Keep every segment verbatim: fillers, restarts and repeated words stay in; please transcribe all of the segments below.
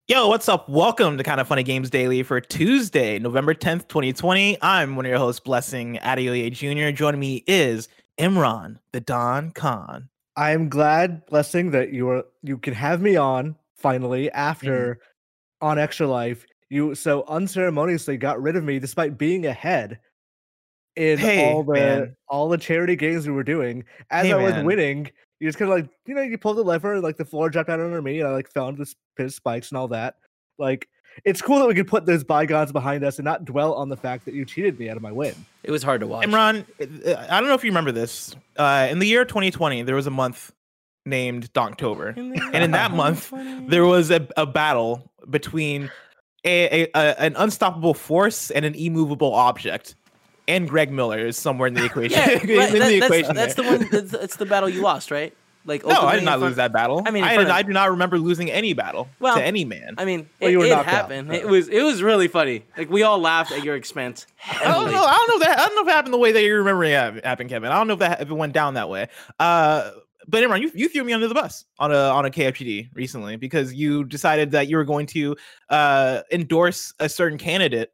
Yo, what's up? Welcome to Kind of Funny Games Daily for Tuesday, November tenth, twenty twenty. I'm one of your hosts, Blessing Adeoye Junior Joining me is Imran, the Don Khan. I'm glad, Blessing, that you are you can have me on finally after mm-hmm. on Extra Life. You so unceremoniously got rid of me despite being ahead in hey, all the man. all the charity games we were doing. As hey, I was man. winning, you just kind of like, you know, you pulled the lever, like the floor dropped out under me, and I like found the piss spikes and all that. Like, it's cool that we could put those bygones behind us and not dwell on the fact that you cheated me out of my win. It was hard to watch. Imran, I don't know if you remember this. Uh, in the year twenty twenty, there was a month named Donktober. And in that month, there was a, a battle between a, a, a an unstoppable force and an immovable object. And Greg Miller is somewhere in the equation. Yeah, in that, the that's, equation that's the one. That's, that's the battle you lost, right? Like, no, I did not lose that battle. I mean, I, did, I do not remember losing any battle well, to any man. I mean, well, it, you were it knocked happened. Out. It was it was really funny. Like, we all laughed at your expense. I don't know. I don't know if that. I don't know if it happened the way that you're remembering it happened, Kevin. I don't know if that if it went down that way. Uh, but Imran, you you threw me under the bus on a on a K F G D recently because you decided that you were going to uh endorse a certain candidate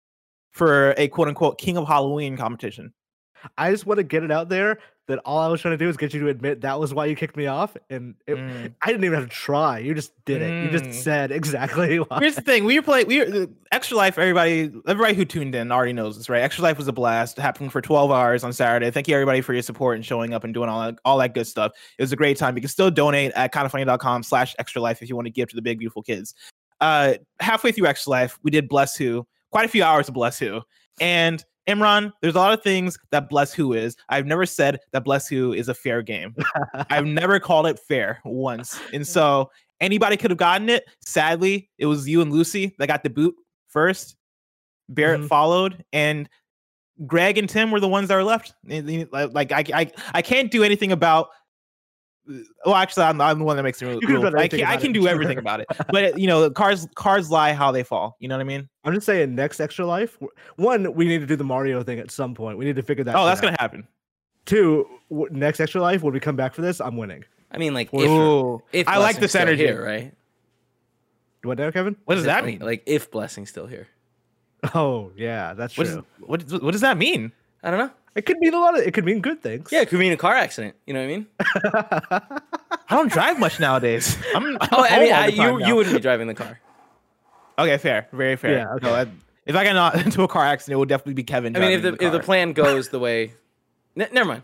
for a quote unquote King of Halloween competition. I just want to get it out there that all I was trying to do is get you to admit that was why you kicked me off, and it, mm. I didn't even have to try. You just did it. Mm. You just said exactly why. Here's the thing: we were playing. We were, Extra Life. Everybody, everybody who tuned in already knows this, right? Extra Life was a blast. It happened for twelve hours on Saturday. Thank you everybody for your support and showing up and doing all that, all that good stuff. It was a great time. You can still donate at kindoffunny dot com slash extra life if you want to give to the big beautiful kids. Uh, halfway through Extra Life, we did Bless Who. Quite a few hours of Bless Who, and Imran, there's a lot of things that Bless Who is. I've never said that Bless Who is a fair game. I've never called it fair once. And so anybody could have gotten it. Sadly, it was you and Lucy that got the boot first. Barrett mm-hmm. followed. And Greg and Tim were the ones that were left. Like, I, I, I can't do anything about... Well, actually, I'm, I'm the one that makes it real. real I can, I can do everything about it. But, you know, cars cards lie how they fall. You know what I mean? I'm just saying, next Extra Life, one, we need to do the Mario thing at some point. We need to figure that out. Oh, that's going to happen. Two, next Extra Life, when we come back for this, I'm winning. I mean, like, if, if I like this energy. Here, right? What now, Kevin? What does that mean? Like, if Blessing's still here. Oh, yeah, that's what true. Is, what, what does that mean? I don't know. It could mean a lot of. It could mean good things. Yeah, it could mean a car accident. You know what I mean? I don't drive much nowadays. I'm, I'm oh, I mean, I, you now. you wouldn't be driving the car. Okay, fair, very fair. Yeah, okay. No, I, if I got not into a car accident, it would definitely be Kevin. I mean, if the, the if the plan goes the way, N- never mind.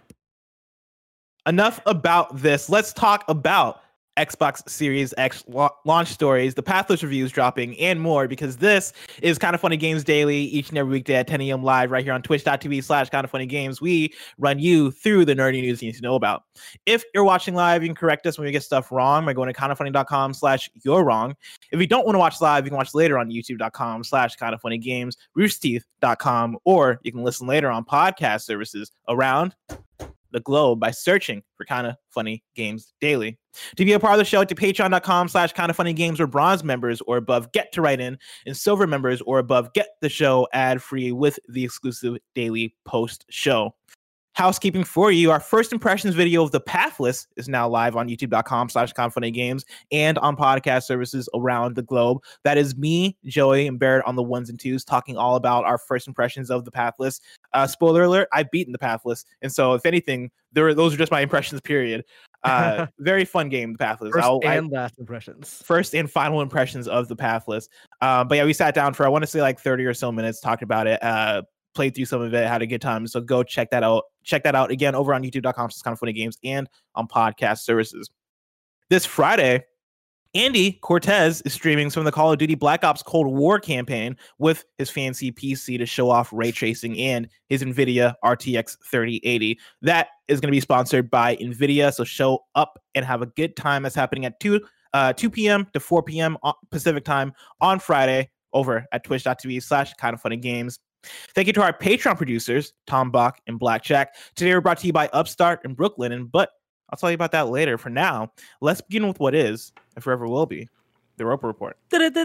Enough about this. Let's talk about Xbox Series X launch stories, the pathless reviews dropping, and more, because this is Kind of Funny Games Daily each and every weekday at ten a.m. live right here on twitch.tv slash Kind of Funny Games. We run you through the nerdy news you need to know about. If you're watching live, you can correct us when we get stuff wrong by going to kindoffunny.com slash you're wrong. If you don't want to watch live, you can watch later on youtube.com slash Kind of Funny Games, roosterteeth dot com, or you can listen later on podcast services around the globe by searching for Kind of Funny Games Daily. To be a part of the show, to patreon.com slash kind of funny games, where bronze members or above get to write in, and silver members or above get the show ad free with the exclusive daily post show. Housekeeping for you, our first impressions video of The Pathless is now live on youtube.com slash kind of funny games and on podcast services around the globe. That is me, Joey, and Barrett on the ones and twos, talking all about our first impressions of The Pathless. Uh, spoiler alert, I've beaten The Pathless, and so if anything, there those are just my impressions, period. Uh, very fun game, The Pathless. First I'll, and I, last impressions. First and final impressions of The Pathless. Um, but yeah, we sat down for, I want to say like thirty or so minutes, talked about it, uh, played through some of it, had a good time. So go check that out. Check that out again over on youtube.com slash kind of funny games and on podcast services. This Friday, Andy Cortez is streaming some of the Call of Duty Black Ops Cold War campaign with his fancy P C to show off ray tracing and his NVIDIA R T X thirty eighty. That is going to be sponsored by NVIDIA, so show up and have a good time. That's happening at two p.m. to four p.m. Pacific time on Friday over at twitch.tv slash kind of funny games. Thank you to our Patreon producers, Tom Bach and Blackjack. Today we're brought to you by Upstart and Brooklyn, but I'll tell you about that later. For now, let's begin with what is, and forever will be, the Roper Report. It's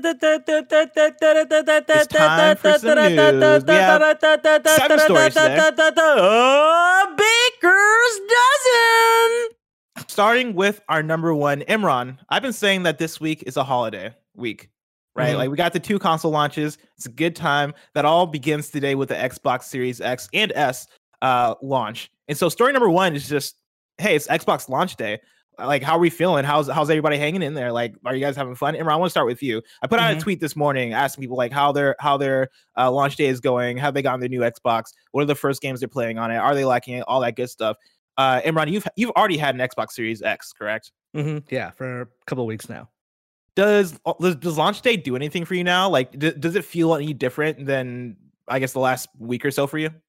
time for some news. We have seven stories today. Baker's Dozen! Starting with our number one, Imran. I've been saying that this week is a holiday week. right? Mhm. Like we got the two console launches. It's a good time. That all begins today with the Xbox Series X and S uh, launch. And so story number one is just, hey, it's Xbox launch day. Like, how are we feeling? How's how's everybody hanging in there? Like, are you guys having fun? Imran, I want to start with you. I put out Mhm. a tweet this morning asking people like how their how their uh, launch day is going. Have they gotten their new Xbox? What are the first games they're playing on it? Are they liking it? All that good stuff. Uh, Imran, you've you've already had an Xbox Series X, correct? Mhm. Yeah, for a couple of weeks now. Does does, does launch day do anything for you now? Like, d- does it feel any different than I guess the last week or so for you?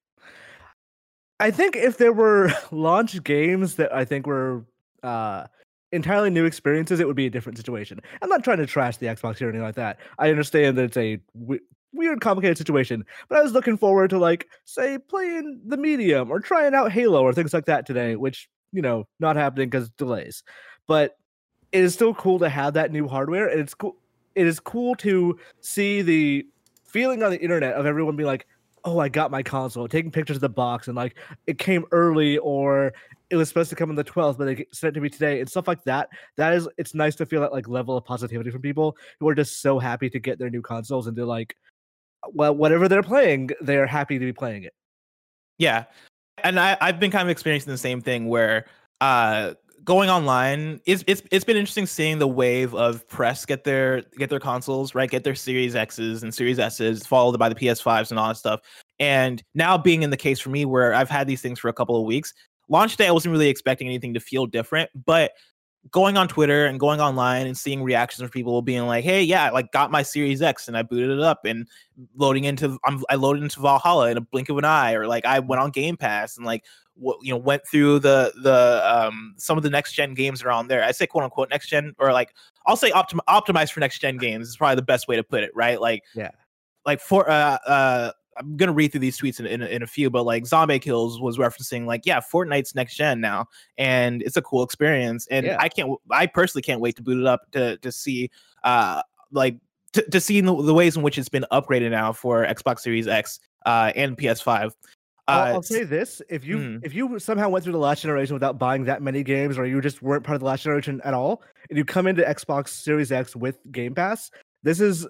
I think if there were launch games that I think were uh, entirely new experiences, it would be a different situation. I'm not trying to trash the Xbox here or anything like that. I understand that it's a w- weird, complicated situation, but I was looking forward to, like, say, playing the Medium or trying out Halo or things like that today, which, you know, not happening because delays. But it is still cool to have that new hardware, and it's cool. It is cool to see the feeling on the internet of everyone being like, "Oh, I got my console," taking pictures of the box and like it came early or it was supposed to come on the twelfth, but they sent it to me today and stuff like that. That is, it's nice to feel that like level of positivity from people who are just so happy to get their new consoles and to like, well, whatever they're playing, they're happy to be playing it. Yeah, and I I've been kind of experiencing the same thing where uh going online it's it's it's been interesting seeing the wave of press get their get their consoles, right, get their Series X's and Series S's, followed by the P S fives and all that stuff. And now being in the case for me where I've had these things for a couple of weeks, launch day I wasn't really expecting anything to feel different, but going on Twitter and going online and seeing reactions from people being like, "Hey, yeah, I like got my Series X and I booted it up and loading into I'm, I loaded into Valhalla in a blink of an eye," or like I went on Game Pass and like what you know went through the the um some of the next gen games that are on there. I say quote unquote next gen, or like I'll say optim- optimized for next gen games is probably the best way to put it, right? Like Yeah. like for uh uh I'm gonna read through these tweets in, in, in a few, but like Zombie Kills was referencing like, yeah, Fortnite's next gen now, and it's a cool experience. And Yeah. I can't, I personally can't wait to boot it up to to see, uh, like to, to see the, the ways in which it's been upgraded now for Xbox Series X uh, and P S five. I'll, Uh, I'll say this: if you mm. if you somehow went through the last generation without buying that many games, or you just weren't part of the last generation at all, and you come into Xbox Series X with Game Pass, this is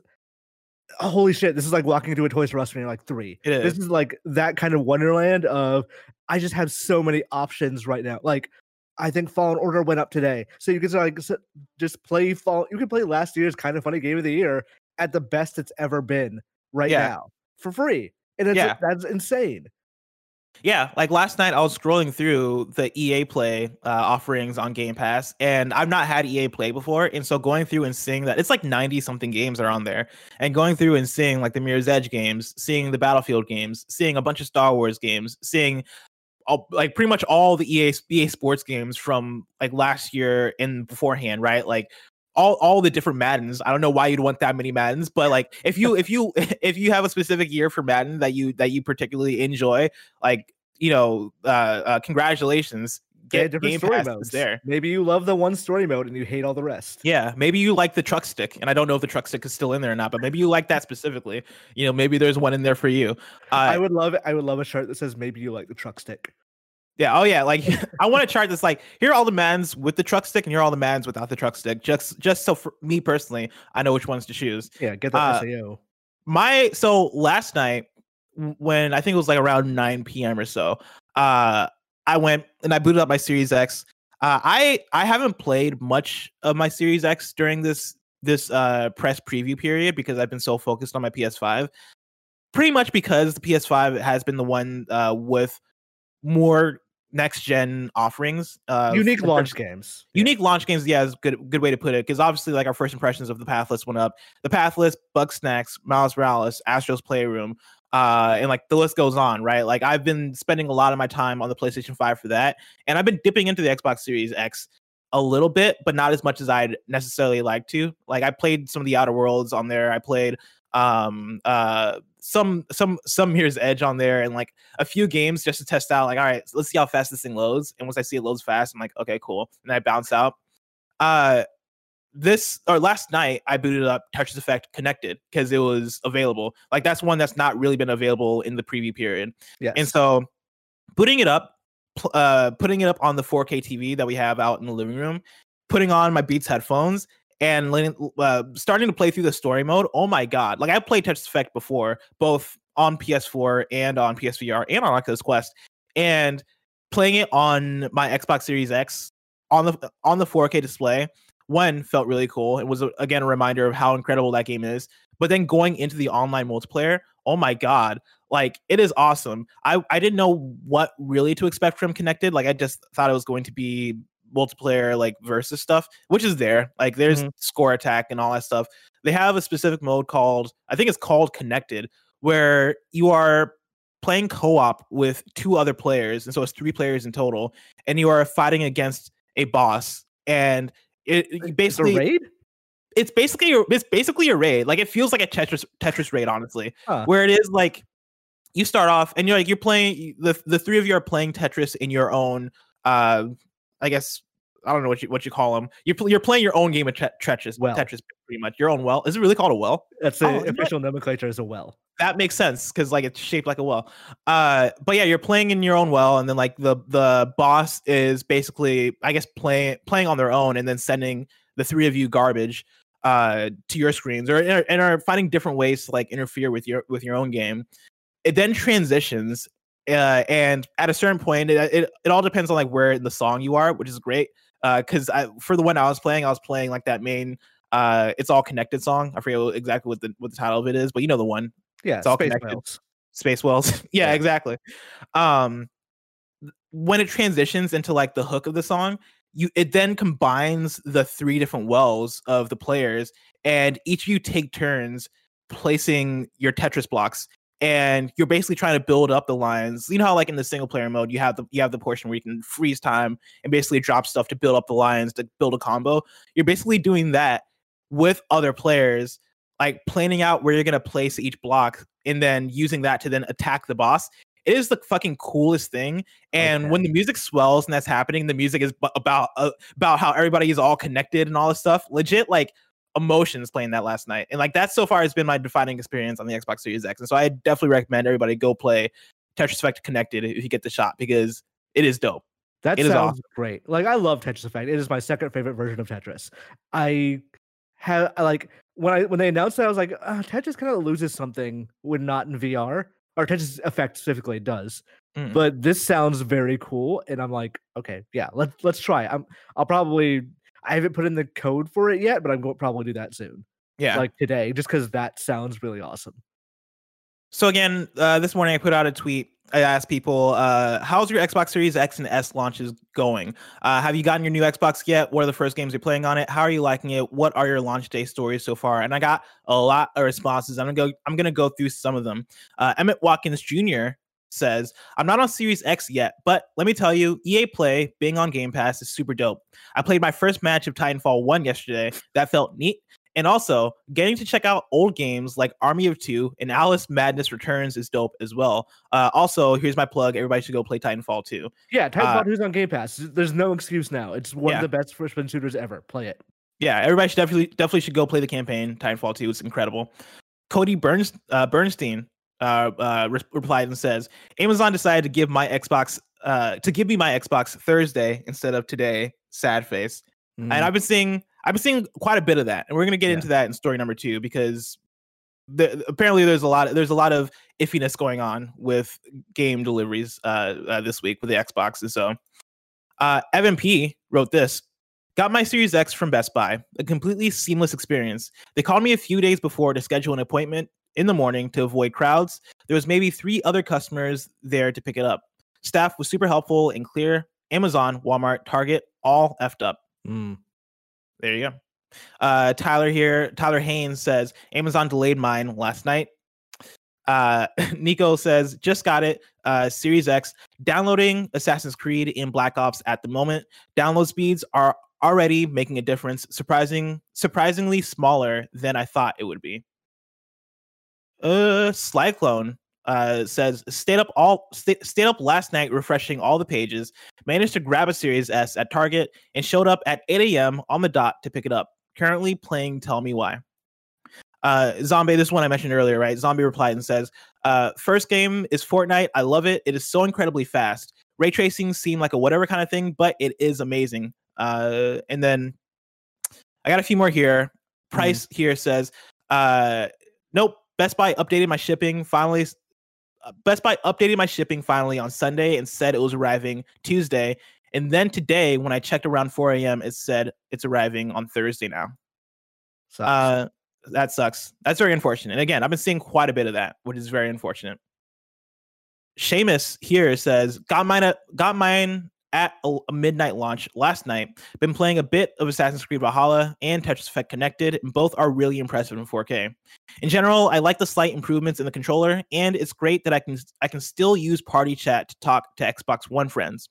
oh, holy shit! This is like walking into a Toys R Us when you're like three. It is. This is like that kind of wonderland of I just have so many options right now. Like I think Fallen Order went up today, so you can like just play Fall. You can play last year's Kind of Funny Game of the Year at the best it's ever been right Yeah. now for free, and it's Yeah. that's insane. Yeah, like last night I was scrolling through the E A Play uh, offerings on Game Pass, and I've not had E A Play before, and so going through and seeing that it's like ninety something games are on there, and going through and seeing like the Mirror's Edge games, seeing the Battlefield games, seeing a bunch of Star Wars games, seeing all, like pretty much all the E A E A Sports games from like last year and beforehand, right? Like all all the different Maddens. I don't know why you'd want that many Maddens, but like if you if you if you have a specific year for Madden that you that you particularly enjoy, like you know, uh, uh congratulations. Get Get different Game story Pass modes is there. Maybe you love the one story mode and you hate all the rest. Yeah, maybe you like the truck stick, and I don't know if the truck stick is still in there or not, but maybe you like that specifically. You know, maybe there's one in there for you. Uh, I would love it. I would love a shirt that says maybe you like the truck stick. Yeah. Oh, yeah. Like I want to chart this. Like here are all the Maddens with the truck stick, and here are all the Maddens without the truck stick. Just, just so for me personally, I know which ones to choose. Yeah, get that Uh, S A O. My so last night when I think it was like around nine p.m. or so, uh, I went and I booted up my Series X. Uh, I I haven't played much of my Series X during this this uh, press preview period because I've been so focused on my P S five. Pretty much because the P S five has been the one uh, with more next gen offerings, uh, Unique for- launch games. Unique launch games, yeah, is good good way to put it. Because obviously, like our first impressions of the Pathless went up. The Pathless, Bugsnax, Miles Morales, Astro's Playroom, uh, and like the list goes on, right? Like I've been spending a lot of my time on the PlayStation five for that, and I've been dipping into the Xbox Series X a little bit, but not as much as I'd necessarily like to. Like I played some of the Outer Worlds on there. I played um uh some some some Mirror's Edge on there, and like a few games just to test out, like, all right, let's see how fast this thing loads. And once I see it loads fast, I'm like, okay, cool, and I bounce out. uh this or last night I booted up Touch Effect Connected because it was available. Like that's one that's not really been available in the preview period. Yes. And so putting it up pl- uh putting it up on the four K T V that we have out in the living room, putting on my Beats headphones and letting, uh, starting to play through the story mode. Oh my god! Like I played Tetris Effect before, both on P S four and on P S V R and on Oculus Quest, and playing it on my Xbox Series X on the on the four K display. One felt really cool. It was, again, a reminder of how incredible that game is. But then going into the online multiplayer, oh my god, like it is awesome. I, I didn't know what really to expect from Connected. Like I just thought it was going to be multiplayer, like versus stuff, which is there. Like there's mm-hmm. score attack and all that stuff. They have a specific mode called, I think it's called Connected, where you are playing co-op with two other players, and so it's three players in total, and you are fighting against a boss. And It, it basically it's a raid. It's basically it's basically a raid. Like it feels like a Tetris Tetris raid, honestly. Huh. Where it is like you start off and you're like you're playing the the three of you are playing Tetris in your own. Uh, I guess I don't know what you what you call them. You're you're playing your own game of Tetris. Well. Tetris, pretty much your own well. Is it really called a well? That's the oh, official nomenclature is a well. That makes sense because like it's shaped like a well. Uh, but yeah, you're playing in your own well, and then like the the boss is basically, I guess, playing playing on their own, and then sending the three of you garbage uh to your screens, or and are finding different ways to like interfere with your with your own game. It then transitions, uh, and at a certain point, it, it it all depends on like where in the song you are, which is great. Uh, because I for the one I was playing, I was playing like that main uh, It's All Connected song. I forget exactly what the what the title of it is, but you know the one. Yeah, it's all Space connected. Wells. Space Wells. yeah, yeah, exactly. Um, when it transitions into like the hook of the song, you it then combines the three different wells of the players, and each of you take turns placing your Tetris blocks, and you're basically trying to build up the lines. You know how like in the single player mode, you have the you have the portion where you can freeze time and basically drop stuff to build up the lines to build a combo. You're basically doing that with other players, like planning out where you're going to place each block and then using that to then attack the boss. It is the fucking coolest thing. And okay. when the music swells and that's happening, the music is b- about uh, about how everybody is all connected and all this stuff. Legit, like emotions playing that last night. And like that so far has been my defining experience on the Xbox Series X. And so I definitely recommend everybody go play Tetris Effect Connected if you get the shot, because it is dope. That it sounds awesome. great. Like I love Tetris Effect. It is my second favorite version of Tetris. I have like when I when they announced that, I was like, uh, Tetris kind of loses something when not in V R, or Tetris Effect specifically does. Mm. But this sounds very cool, and I'm like, okay, yeah, let's let's try. I'm I'll probably I haven't put in the code for it yet, but I'm going to probably do that soon. Yeah, like today, just because that sounds really awesome. So again, uh, this morning I put out a tweet. I asked people, uh, how's your Xbox Series X and S launches going? Uh, have you gotten your new Xbox yet? What are the first games you're playing on it? How are you liking it? What are your launch day stories so far? And I got a lot of responses. I'm gonna go. I'm gonna go through some of them. Uh, Emmett Watkins Junior says, "I'm not on Series X yet, but let me tell you, E A Play being on Game Pass is super dope. I played my first match of Titanfall one yesterday. That felt neat. And also, getting to check out old games like Army of Two and Alice Madness Returns is dope as well. Uh, also, here's my plug. Everybody should go play Titanfall two. Yeah, Titanfall two is on Game Pass. There's no excuse now. It's one yeah. of the best first-person shooters ever. Play it. Yeah, everybody should definitely definitely should go play the campaign. Titanfall two is incredible. Cody Burns, uh, Bernstein uh, uh, re- replied and says, Amazon decided to give my Xbox uh, to give me my Xbox Thursday instead of today. Sad face. Mm. And I've been seeing I've been seeing quite a bit of that, and we're gonna get yeah. into that in story number two, because the, apparently there's a lot of, there's a lot of iffiness going on with game deliveries uh, uh, this week with the Xbox. And so uh, Evan P wrote this: got my Series X from Best Buy, a completely seamless experience. They called me a few days before to schedule an appointment in the morning to avoid crowds. There was maybe three other customers there to pick it up. Staff was super helpful and clear. Amazon, Walmart, Target, all effed up. Mm. There you go. Uh, Tyler here, Tyler Haynes says, Amazon delayed mine last night. Uh, Nico says, just got it. Uh, Series X, downloading Assassin's Creed in Black Ops at the moment. Download speeds are already making a difference. Surprising, surprisingly smaller than I thought it would be. Uh, Slyclone uh, says, stayed up all st- stayed up last night refreshing all the pages. Managed to grab a Series S at Target and showed up at eight a.m. on the dot to pick it up. Currently playing Tell Me Why. Uh, Zombie, this one I mentioned earlier, right? Zombie replied and says, uh, first game is Fortnite. I love it. It is so incredibly fast. Ray tracing seemed like a whatever kind of thing, but it is amazing. Uh, and then I got a few more here. Price mm-hmm. here says, uh, nope. Best Buy updated my shipping finally. Best Buy updated my shipping finally on Sunday and said it was arriving Tuesday. And then today, when I checked around four a.m., it said it's arriving on Thursday now. Sucks. Uh, that sucks. That's very unfortunate. And again, I've been seeing quite a bit of that, which is very unfortunate. Seamus here says, got mine at, got mine at a, a midnight launch last night. Been playing a bit of Assassin's Creed Valhalla and Tetris Effect Connected, and both are really impressive in four K. In general, I like the slight improvements in the controller, and it's great that I can I can still use party chat to talk to Xbox One friends.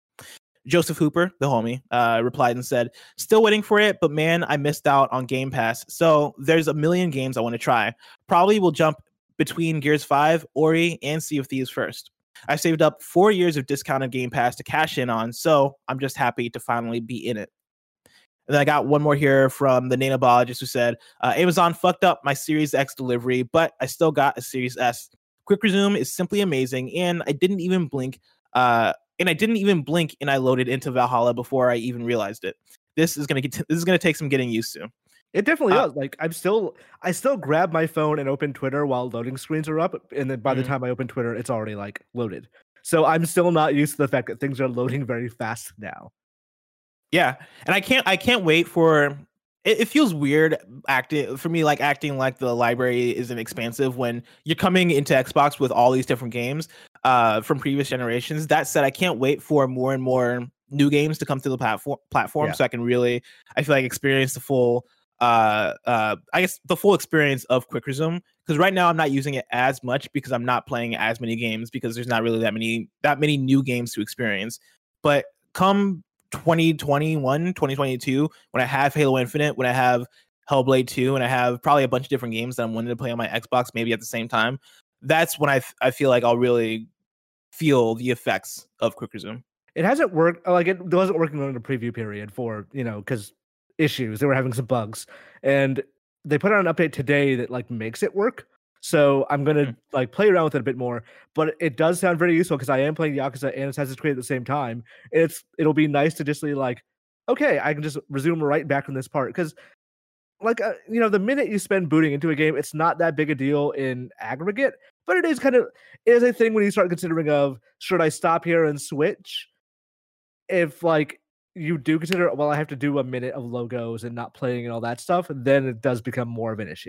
Joseph Hooper, the homie, uh, replied and said, still waiting for it, but man, I missed out on Game Pass. So there's a million games I want to try. Probably will jump between Gears five, Ori, and Sea of Thieves first. I saved up four years of discounted Game Pass to cash in on, so I'm just happy to finally be in it. And then I got one more here from the nanobiologist who said, uh, Amazon fucked up my Series X delivery, but I still got a Series S. Quick Resume is simply amazing, and I didn't even blink. Uh, and I didn't even blink, and I loaded into Valhalla before I even realized it. This is gonna get. This is gonna take some getting used to. It definitely uh, does. Like I'm still, I still grab my phone and open Twitter while loading screens are up, and then by mm-hmm. the time I open Twitter, it's already like loaded. So I'm still not used to the fact that things are loading very fast now. Yeah, and I can't, I can't wait for. It, it feels weird acting for me, like acting like the library isn't expansive when you're coming into Xbox with all these different games uh, from previous generations. That said, I can't wait for more and more new games to come to the platform, platform, yeah. so I can really, I feel like, experience the full. uh uh I guess the full experience of Quick Resume, because right now I'm not using it as much because I'm not playing as many games because there's not really that many that many new games to experience. But come twenty twenty-one, twenty twenty-two, when I have Halo Infinite, when I have Hellblade two, and I have probably a bunch of different games that I'm wanting to play on my Xbox maybe at the same time, that's when I I feel like I'll really feel the effects of Quick Resume. It hasn't worked like it wasn't working on the preview period for, you know, because issues. They were having some bugs, and they put out an update today that like makes it work. So I'm gonna mm. like play around with it a bit more. But it does sound very useful because I am playing Yakuza and Assassin's Creed at the same time. And it's it'll be nice to just be like, okay, I can just resume right back from this part because, like, uh, you know, the minute you spend booting into a game, it's not that big a deal in aggregate, but it is kind of it is a thing when you start considering of should I stop here and switch if like. You do consider, well, I have to do a minute of logos and not playing and all that stuff, then it does become more of an issue.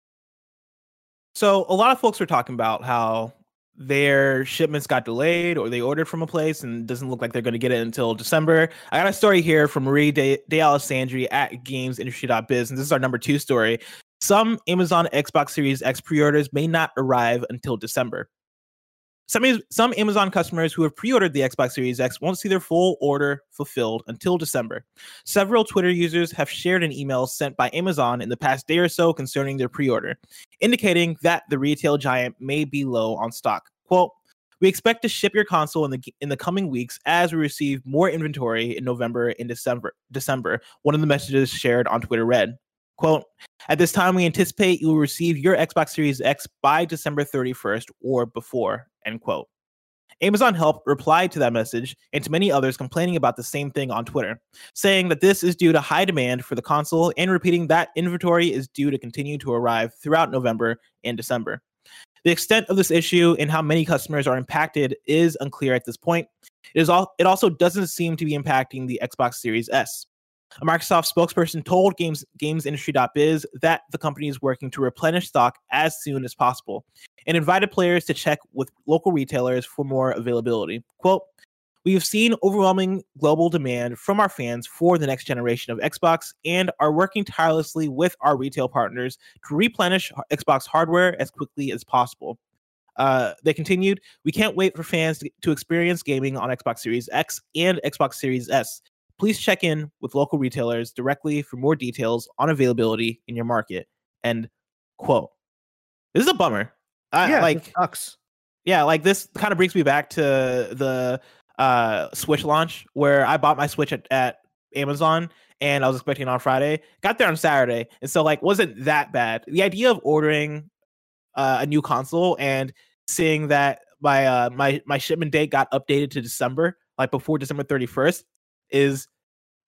So a lot of folks are talking about how their shipments got delayed or they ordered from a place and it doesn't look like they're going to get it until December. I got a story here from Marie De, De Alessandri at games industry dot biz, and this is our number two story. Some Amazon Xbox Series X pre-orders may not arrive until December. Some, some Amazon customers who have pre-ordered the Xbox Series X won't see their full order fulfilled until December. Several Twitter users have shared an email sent by Amazon in the past day or so concerning their pre-order, indicating that the retail giant may be low on stock. Quote, we expect to ship your console in the in the coming weeks as we receive more inventory in November and December. December, one of the messages shared on Twitter read. Quote, at this time, we anticipate you will receive your Xbox Series X by December thirty-first or before, end quote. Amazon Help replied to that message and to many others complaining about the same thing on Twitter, saying that this is due to high demand for the console and repeating that inventory is due to continue to arrive throughout November and December. The extent of this issue and how many customers are impacted is unclear at this point. It is all, it also doesn't seem to be impacting the Xbox Series S. A Microsoft spokesperson told games, games industry dot biz that the company is working to replenish stock as soon as possible and invited players to check with local retailers for more availability. Quote, we have seen overwhelming global demand from our fans for the next generation of Xbox and are working tirelessly with our retail partners to replenish Xbox hardware as quickly as possible. Uh, they continued, we can't wait for fans to, to experience gaming on Xbox Series X and Xbox Series S. Please check in with local retailers directly for more details on availability in your market. End quote. This is a bummer. I, yeah, like it sucks. Yeah, like this kind of brings me back to the uh, Switch launch where I bought my Switch at, at Amazon and I was expecting it on Friday. Got there on Saturday, and so like wasn't that bad. The idea of ordering uh, a new console and seeing that my uh, my my shipment date got updated to December, like before December thirty-first. Is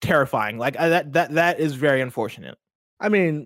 terrifying. Like uh, that that that is very unfortunate. I mean,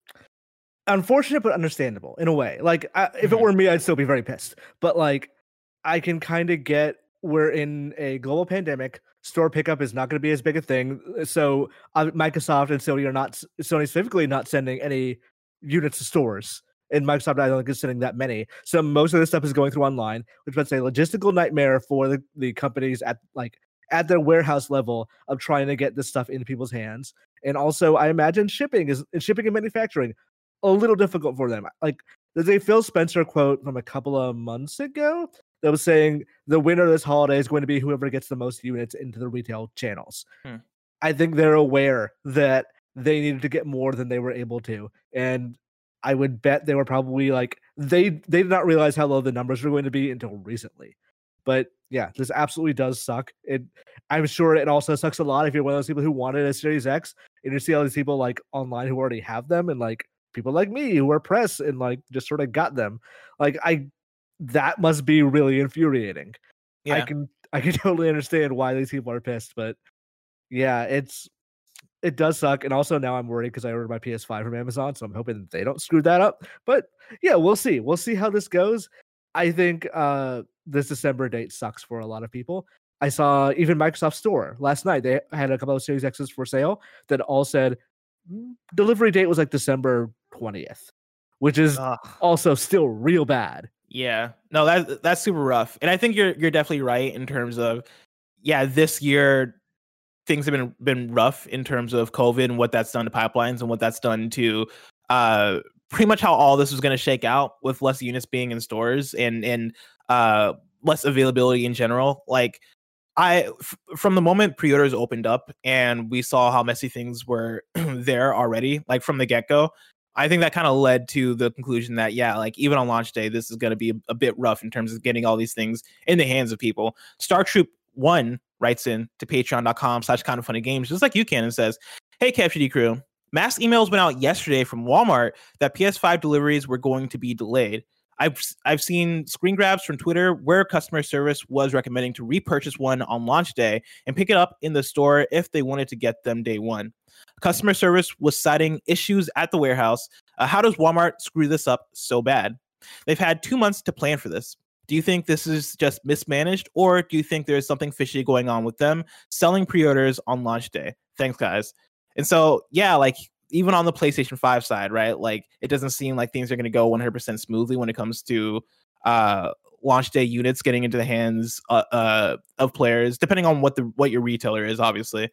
unfortunate but understandable in a way. Like I, if Mhm. it were me, I'd still be very pissed. But like, I can kind of get we're in a global pandemic. Store pickup is not going to be as big a thing. So uh, Microsoft and Sony are not Sony specifically not sending any units to stores. And Microsoft, I don't think is sending that many. So most of this stuff is going through online, which was a logistical nightmare for the, the companies at like at their warehouse level of trying to get this stuff into people's hands. And also, I imagine shipping is shipping and manufacturing a little difficult for them. Like there's a Phil Spencer quote from a couple of months ago that was saying the winner of this holiday is going to be whoever gets the most units into the retail channels. Hmm. I think they're aware that they needed to get more than they were able to. And I would bet they were probably like, they, they did not realize how low the numbers were going to be until recently. But yeah, this absolutely does suck. It, I'm sure it also sucks a lot if you're one of those people who wanted a Series X and you see all these people like online who already have them and like people like me who are press and like just sort of got them. Like I, that must be really infuriating. Yeah. I can I can totally understand why these people are pissed, but yeah, it's it does suck. And also now I'm worried because I ordered my P S five from Amazon, so I'm hoping they don't screw that up. But yeah, we'll see. We'll see how this goes. I think uh, this December date sucks for a lot of people. I saw even Microsoft Store last night. They had a couple of Series X's for sale that all said delivery date was like December twentieth, which is Ugh. also still real bad. Yeah, no, that that's super rough. And I think you're you're definitely right in terms of, yeah, this year things have been been rough in terms of COVID and what that's done to pipelines and what that's done to uh, pretty much how all this was going to shake out with less units being in stores and and uh, less availability in general. Like I, f- from the moment pre-orders opened up and we saw how messy things were there already, like from the get-go, I think that kind of led to the conclusion that, yeah, like even on launch day, this is going to be a, a bit rough in terms of getting all these things in the hands of people. Star Troop one writes in to patreon.com slash kind of funny games, just like you can, and says, hey, K F G D crew, mass emails went out yesterday from Walmart that P S five deliveries were going to be delayed. I've I've seen screen grabs from Twitter where customer service was recommending to repurchase one on launch day and pick it up in the store if they wanted to get them day one. Customer service was citing issues at the warehouse. Uh, how does Walmart screw this up so bad? They've had two months to plan for this. Do you think this is just mismanaged, or do you think there's something fishy going on with them selling pre-orders on launch day? Thanks, guys. And so, yeah, like even on the PlayStation five side, right? Like it doesn't seem like things are going to go one hundred percent smoothly when it comes to uh, launch day units getting into the hands uh, uh, of players, depending on what the what your retailer is, obviously.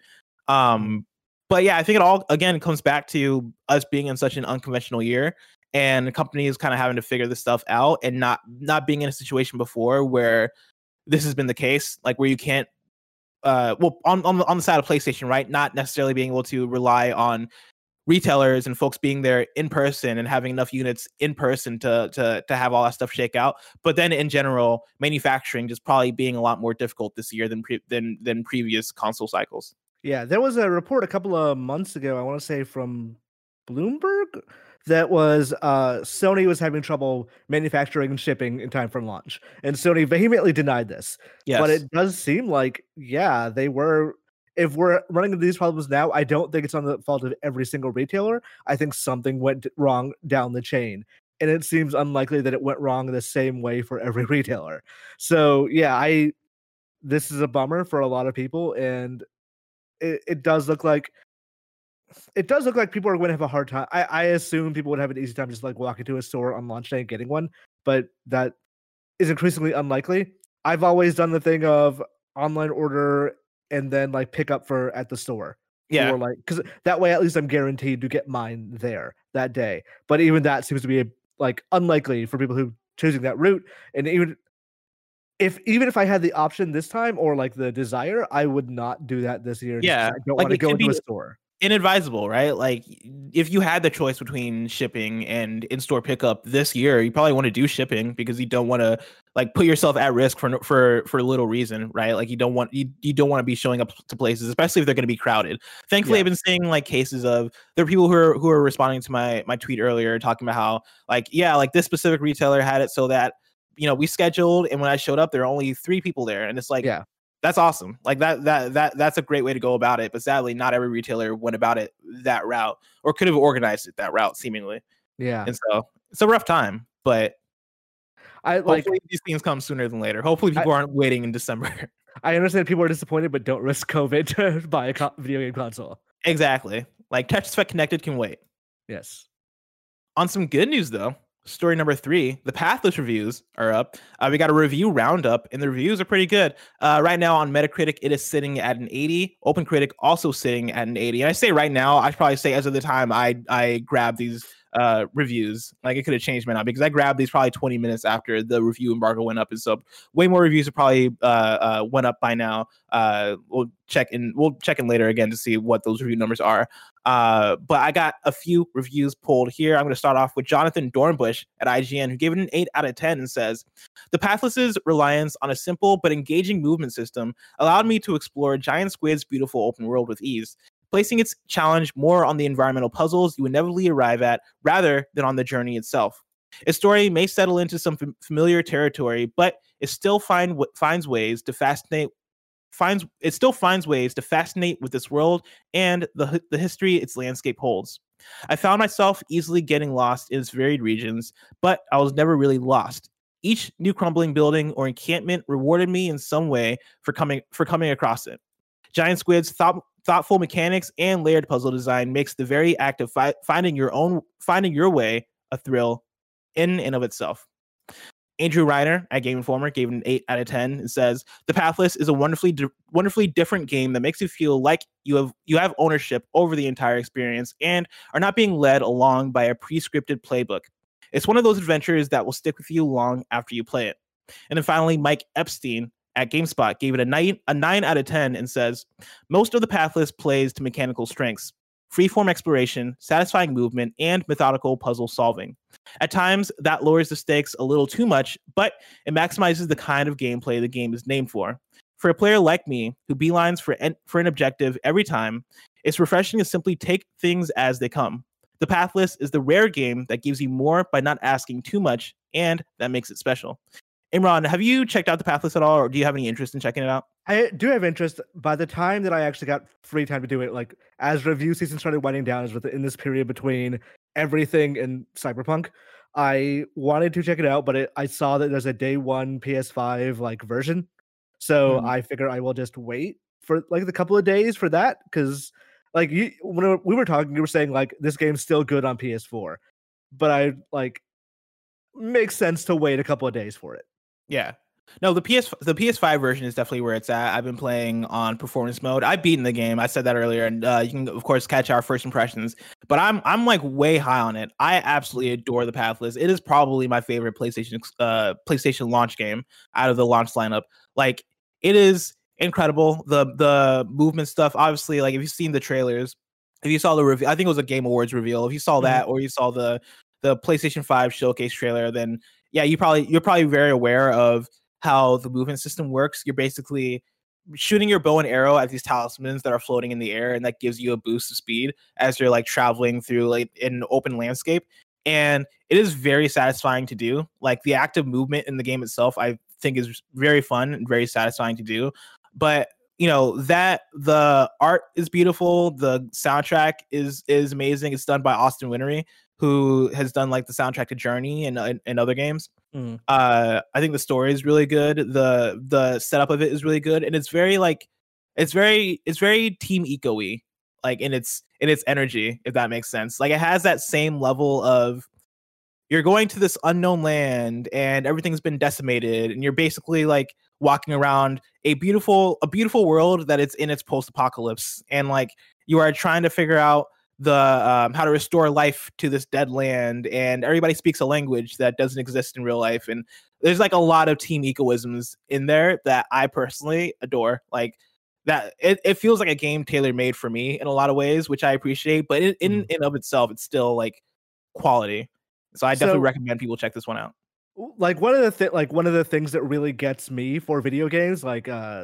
Um, but yeah, I think it all again comes back to us being in such an unconventional year and companies kind of having to figure this stuff out and not not being in a situation before where this has been the case, like where you can't. Uh, well, on on the, on the side of PlayStation, right? Not necessarily being able to rely on retailers and folks being there in person and having enough units in person to to to have all that stuff shake out. But then in general, manufacturing just probably being a lot more difficult this year than pre- than than previous console cycles. Yeah, there was a report a couple of months ago, I want to say from Bloomberg, that was uh, Sony was having trouble manufacturing and shipping in time for launch. And Sony vehemently denied this. Yes. But it does seem like, yeah, they were. If we're running into these problems now, I don't think it's on the fault of every single retailer. I think something went wrong down the chain. And it seems unlikely that it went wrong the same way for every retailer. So, yeah, I this is a bummer for a lot of people. And it, it does look like it does look like people are going to have a hard time. I, I assume people would have an easy time just like walking to a store on launch day and getting one, but that is increasingly unlikely. I've always done the thing of online order and then like pick up for at the store. Yeah. Or like, because that way at least I'm guaranteed to get mine there that day. But even that seems to be like unlikely for people who choosing that route. And even if even if I had the option this time or like the desire, I would not do that this year. Yeah. I don't like want to go into be- a store. Inadvisable, right? Like if you had the choice between shipping and in-store pickup this year, you probably want to do shipping because you don't want to like put yourself at risk for for for little reason, right? Like you don't want you, you don't want to be showing up to places, especially if they're going to be crowded. Thankfully, yeah. I've been seeing like cases of there are people who are who are responding to my my tweet earlier talking about how like yeah, like this specific retailer had it so that you know we scheduled and when I showed up there were only three people there, and it's like yeah. That's awesome. Like that that that that's a great way to go about it. But sadly, not every retailer went about it that route or could have organized it that route, seemingly. Yeah. And so it's a rough time, but I like hopefully these things come sooner than later. Hopefully people I, aren't waiting in December. I understand people are disappointed, but don't risk COVID to buy a co- video game console. Exactly. Like Tetris Effect Connected can wait. Yes. On some good news though, story number three, the Pathless reviews are up. Uh, we got a review roundup, and the reviews are pretty good. Uh, right now on Metacritic, it is sitting at an eighty. OpenCritic also sitting at an eighty. And I say right now, I probably say as of the time I I grabbed these uh, reviews. Like it could have changed by now because I grabbed these probably twenty minutes after the review embargo went up, and so way more reviews have probably uh, uh, went up by now. Uh, we'll check in. We'll check in later again to see what those review numbers are. Uh, but I got a few reviews pulled here. I'm going to start off with Jonathan Dornbush at I G N, who gave it an eight out of ten and says, "The Pathless's reliance on a simple but engaging movement system allowed me to explore Giant Squid's beautiful open world with ease, placing its challenge more on the environmental puzzles you inevitably arrive at rather than on the journey itself. Its story may settle into some f- familiar territory, but it still find w- finds ways to fascinate finds it still finds ways to fascinate with this world and the the history its landscape holds. I found myself easily getting lost in its varied regions, but I was never really lost. Each new crumbling building or encampment rewarded me in some way for coming for coming across it. Giant Squid's thought, thoughtful mechanics and layered puzzle design makes the very act of fi- finding your own finding your way a thrill in and of itself." Andrew Reiner at Game Informer gave it an eight out of ten and says, "The Pathless is a wonderfully di- wonderfully different game that makes you feel like you have you have ownership over the entire experience and are not being led along by a pre-scripted playbook. It's one of those adventures that will stick with you long after you play it." And then finally, Mike Epstein at GameSpot gave it a nine, a nine out of ten and says, "Most of The Pathless plays to mechanical strengths, freeform exploration, satisfying movement, and methodical puzzle solving. At times, that lowers the stakes a little too much, but it maximizes the kind of gameplay the game is named for. For a player like me, who beelines for an, for an objective every time, it's refreshing to simply take things as they come. The Pathless is the rare game that gives you more by not asking too much, and that makes it special." Imran, have you checked out The Pathless at all, or do you have any interest in checking it out? I do have interest. By the time that I actually got free time to do it, like as review season started winding down, is in this period between everything and Cyberpunk, I wanted to check it out, but it, I saw that there's a day one P S five like version, so mm. I figure I will just wait for like a couple of days for that, because like you when we were talking, you were saying like this game's still good on P S four, but I like makes sense to wait a couple of days for it. Yeah. No, the P S the P S five version is definitely where it's at. I've been playing on performance mode. I've beaten the game. I said that earlier, and uh, you can of course catch our first impressions. But I'm I'm like way high on it. I absolutely adore The Pathless. It is probably my favorite PlayStation uh PlayStation launch game out of the launch lineup. Like it is incredible. The the movement stuff. Obviously, like if you've seen the trailers, if you saw the review, I think it was a Game Awards reveal. If you saw that, mm-hmm. or you saw the the PlayStation five showcase trailer, then yeah, you probably you're probably very aware of how the movement system works. You're basically shooting your bow and arrow at these talismans that are floating in the air, and that gives you a boost of speed as you're like traveling through like an open landscape. And it is very satisfying to do. Like the active movement in the game itself, I think is very fun and very satisfying to do. But you know that the art is beautiful, the soundtrack is is amazing. It's done by Austin Wintory, who has done like the soundtrack to Journey and and, and other games. Mm. Uh, I think the story is really good. The the setup of it is really good, and it's very like it's very it's very Team Ico-y, like in its in its energy, if that makes sense. Like it has that same level of you're going to this unknown land and everything's been decimated, and you're basically like walking around a beautiful a beautiful world that it's in its post-apocalypse, and like you are trying to figure out the um, how to restore life to this dead land, and everybody speaks a language that doesn't exist in real life, and there's like a lot of Team Ico-isms in there that I personally adore. Like that it, it feels like a game tailor-made for me in a lot of ways, which I appreciate, but in in, in of itself it's still like quality. So I definitely so, recommend people check this one out. Like one of the th- like one of the things that really gets me for video games, like uh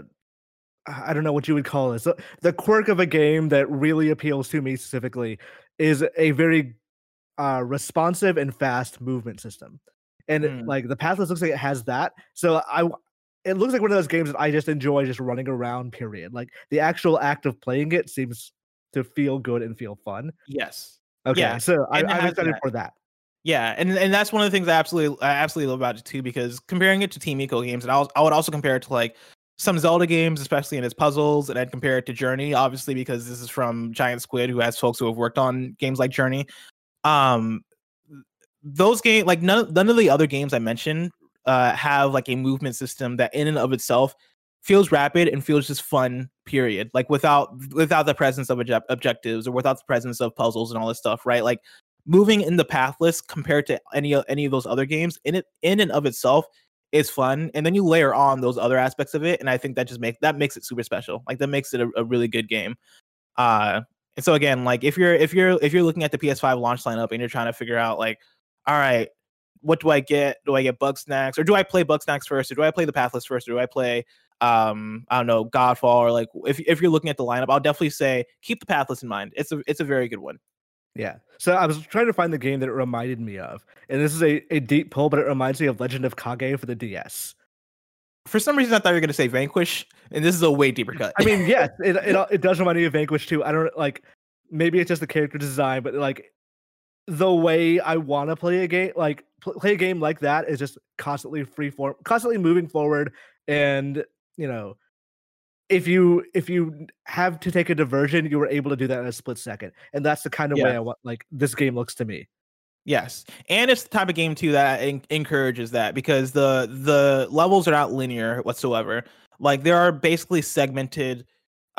I don't know what you would call this. The quirk of a game that really appeals to me specifically is a very uh, responsive and fast movement system. And mm. like the Pathless looks like it has that. So I, it looks like one of those games that I just enjoy just running around. Period. Like the actual act of playing it seems to feel good and feel fun. Yes. Okay, Yeah. so I, And it I'm has excited that. for that. Yeah, and and that's one of the things I absolutely I absolutely love about it too, because comparing it to Team Ico games, and I was, I would also compare it to like some Zelda games, especially in its puzzles, and I'd compare it to Journey, obviously because this is from Giant Squid, who has folks who have worked on games like Journey. Um, those games, like none none of the other games I mentioned, uh, have like a movement system that in and of itself feels rapid and feels just fun. Period. Like without without the presence of obje- objectives or without the presence of puzzles and all this stuff, right? Like moving in the pathless compared to any any of those other games in it in and of itself is fun, and then you layer on those other aspects of it, and I think that just makes that makes it super special. Like that makes it a, a really good game. Uh, and so again, like if you're if you're if you're looking at the P S five launch lineup and you're trying to figure out like, all right, what do I get? Do I get Bug Snacks, or do I play Bug Snacks first, or do I play the pathless first, or do I play um I don't know Godfall, or like if if you're looking at the lineup, I'll definitely say keep the pathless in mind. It's a it's a very good one. Yeah. So I was trying to find the game that it reminded me of. And this is a, a deep pull, but it reminds me of Legend of Kage for the D S. For some reason, I thought you were going to say Vanquish, and this is a way deeper cut. I mean, yes, it, it it does remind me of Vanquish too. I don't like, maybe it's just the character design, but like the way I want to play a game, like pl- play a game like that is just constantly free form, constantly moving forward. And, you know, if you if you have to take a diversion, you were able to do that in a split second, and that's the kind of Yeah. way I want. Like this game looks to me. Yes, and it's the type of game too that en- encourages that, because the the levels are not linear whatsoever. Like there are basically segmented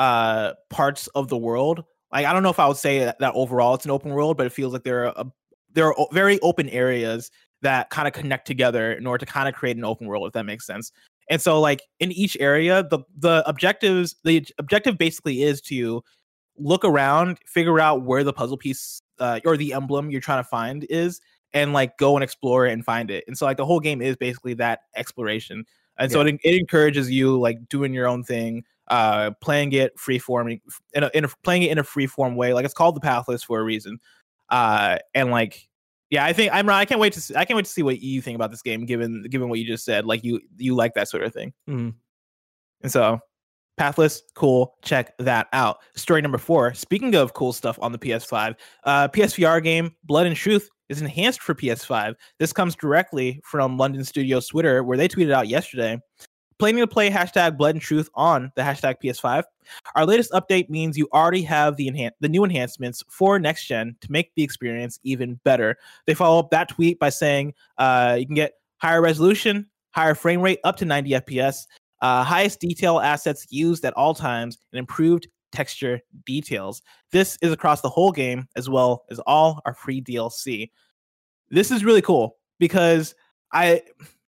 uh parts of the world. Like I don't know if I would say that, that overall it's an open world, but it feels like there are a, there are o- very open areas that kind of connect together in order to kind of create an open world, if that makes sense. And so like in each area, the the objectives the objective basically is to look around, figure out where the puzzle piece uh, or the emblem you're trying to find is, and like go and explore it and find it. And so like the whole game is basically that exploration. And so Yeah. it, it encourages you like doing your own thing, uh, playing it free form in a, in a playing it in a free form way. Like it's called the Pathless for a reason. Uh, and like, yeah, I think I'm I can't wait to see, I can't wait to see what you think about this game, given given what you just said. Like you you like that sort of thing. Mhm. And so Pathless, cool. Check that out. Story number four. Speaking of cool stuff on the P S five, uh, P S V R game Blood and Truth is enhanced for P S five. This comes directly from London Studios Twitter, where they tweeted out yesterday. Planning to play hashtag Blood and Truth on the hashtag P S five. Our latest update means you already have the enhan- the new enhancements for next gen to make the experience even better. They follow up that tweet by saying uh, you can get higher resolution, higher frame rate up to ninety F P S, uh, highest detail assets used at all times, and improved texture details. This is across the whole game as well as all our free D L C. This is really cool because I.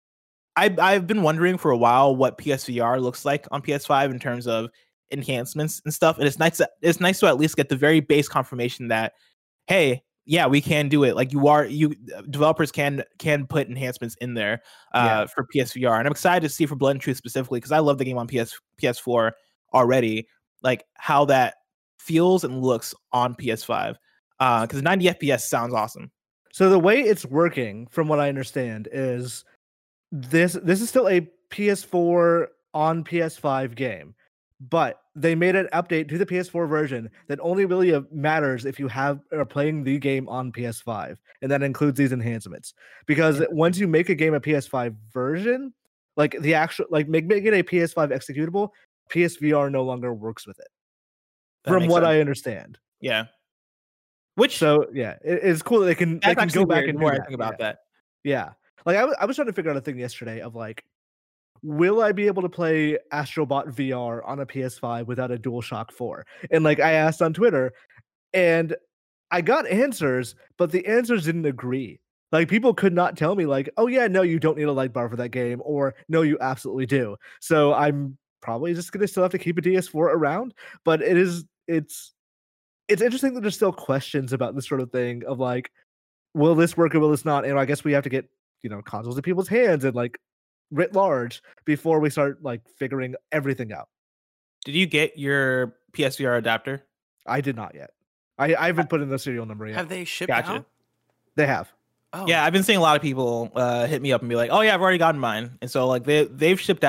I, I've been wondering for a while what P S V R looks like on P S five in terms of enhancements and stuff, and it's nice. To, it's nice to at least get the very base confirmation that, hey, yeah, we can do it. Like you are, you developers can can put enhancements in there uh, Yeah. for P S V R, and I'm excited to see for Blood and Truth specifically because I love the game on P S P S four already. Like how that feels and looks on P S five, because uh, ninety F P S sounds awesome. So the way it's working, from what I understand, is this this is still a P S four on P S five game, but they made an update to the P S four version that only really uh, matters if you have are playing the game on P S five, and that includes these enhancements. Because once you make a game a P S five version, like the actual like make, make it a P S five executable, P S V R no longer works with it. That From makes what sense. I understand. Yeah. Which So yeah, it, it's cool that they can they that's can actually go back weird and the do more I that. think about yeah. that. Yeah. Like I, w- I was trying to figure out a thing yesterday of like, will I be able to play Astrobot V R on a P S five without a DualShock four? And like I asked on Twitter, and I got answers, but the answers didn't agree. Like people could not tell me like, oh yeah, no, you don't need a light bar for that game, or no, you absolutely do. So I'm probably just gonna still have to keep a D S four around. But it is it's it's interesting that there's still questions about this sort of thing of like, will this work or will this not? And I guess we have to get, you know, consoles in people's hands and like writ large before we start like figuring everything out. Did you get your P S V R adapter? I did not yet. I, I haven't put in the serial number yet. Have they shipped Gotcha. out? They have. Oh, Yeah, I've been seeing a lot of people uh, hit me up and be like, "Oh yeah, I've already gotten mine," and so like they they've shipped I'll out. put,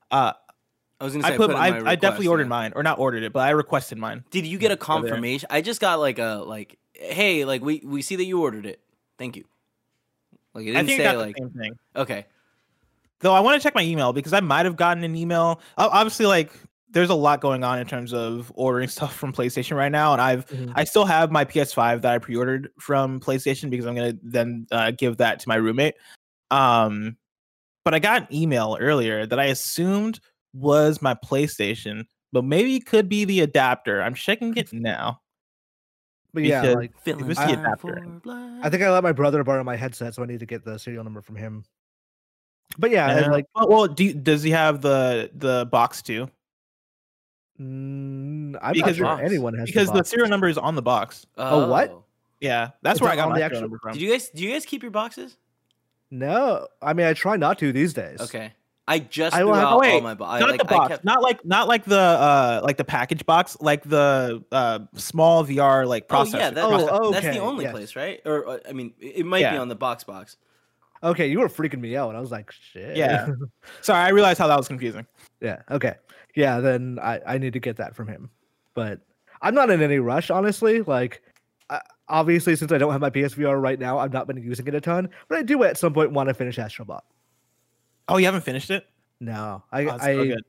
Uh, I was gonna say I put, put in I, my I request, definitely ordered yeah. mine, or not ordered it, but I requested mine. Did you get a Over there. confirmation? I just got like a like, hey, like we we see that you ordered it. Thank you. Like it I didn't think I say got like the same thing. okay. Though I want to check my email because I might have gotten an email. O- Obviously, like there's a lot going on in terms of ordering stuff from PlayStation right now, and I've Mhm. I still have my P S five that I pre-ordered from PlayStation because I'm gonna then uh, give that to my roommate. Um, but I got an email earlier that I assumed was my PlayStation, but maybe it could be the adapter. I'm checking it now. But yeah, Because like it Feeling was the fine adapter. for blood. I think I let my brother borrow my headset, so I need to get the serial number from him. But yeah, and Uh, like well, well, do you- does he have the the box too? mm, I'm Because- not sure Box. anyone has Because the, the box. serial number is on the box. Oh, what? Yeah, that's It's where I on got the my actual- serial number from. Did you guys do you guys keep your boxes? No, I mean I try not to these days. Okay. I just I threw will have- out oh, wait, all my boxes. not Like, the box, I kept, not like not like the uh like the package box, like the uh small V R like oh processor. yeah, that, Oh, that's, that's okay, the only yes. place, right? Or uh, I mean, it it might be Yeah. on the box box. Okay, you were freaking me out. I was like, shit. Yeah. Sorry, I realized how that was confusing. Yeah. Okay. Yeah. Then I, I need to get that from him. But I'm not in any rush, honestly. Like, I, obviously, since I don't have my P S V R right now, I've not been using it a ton. But I do at some point want to finish Astrobot. Oh, you haven't finished it? No, I, Oh, it's I, so good.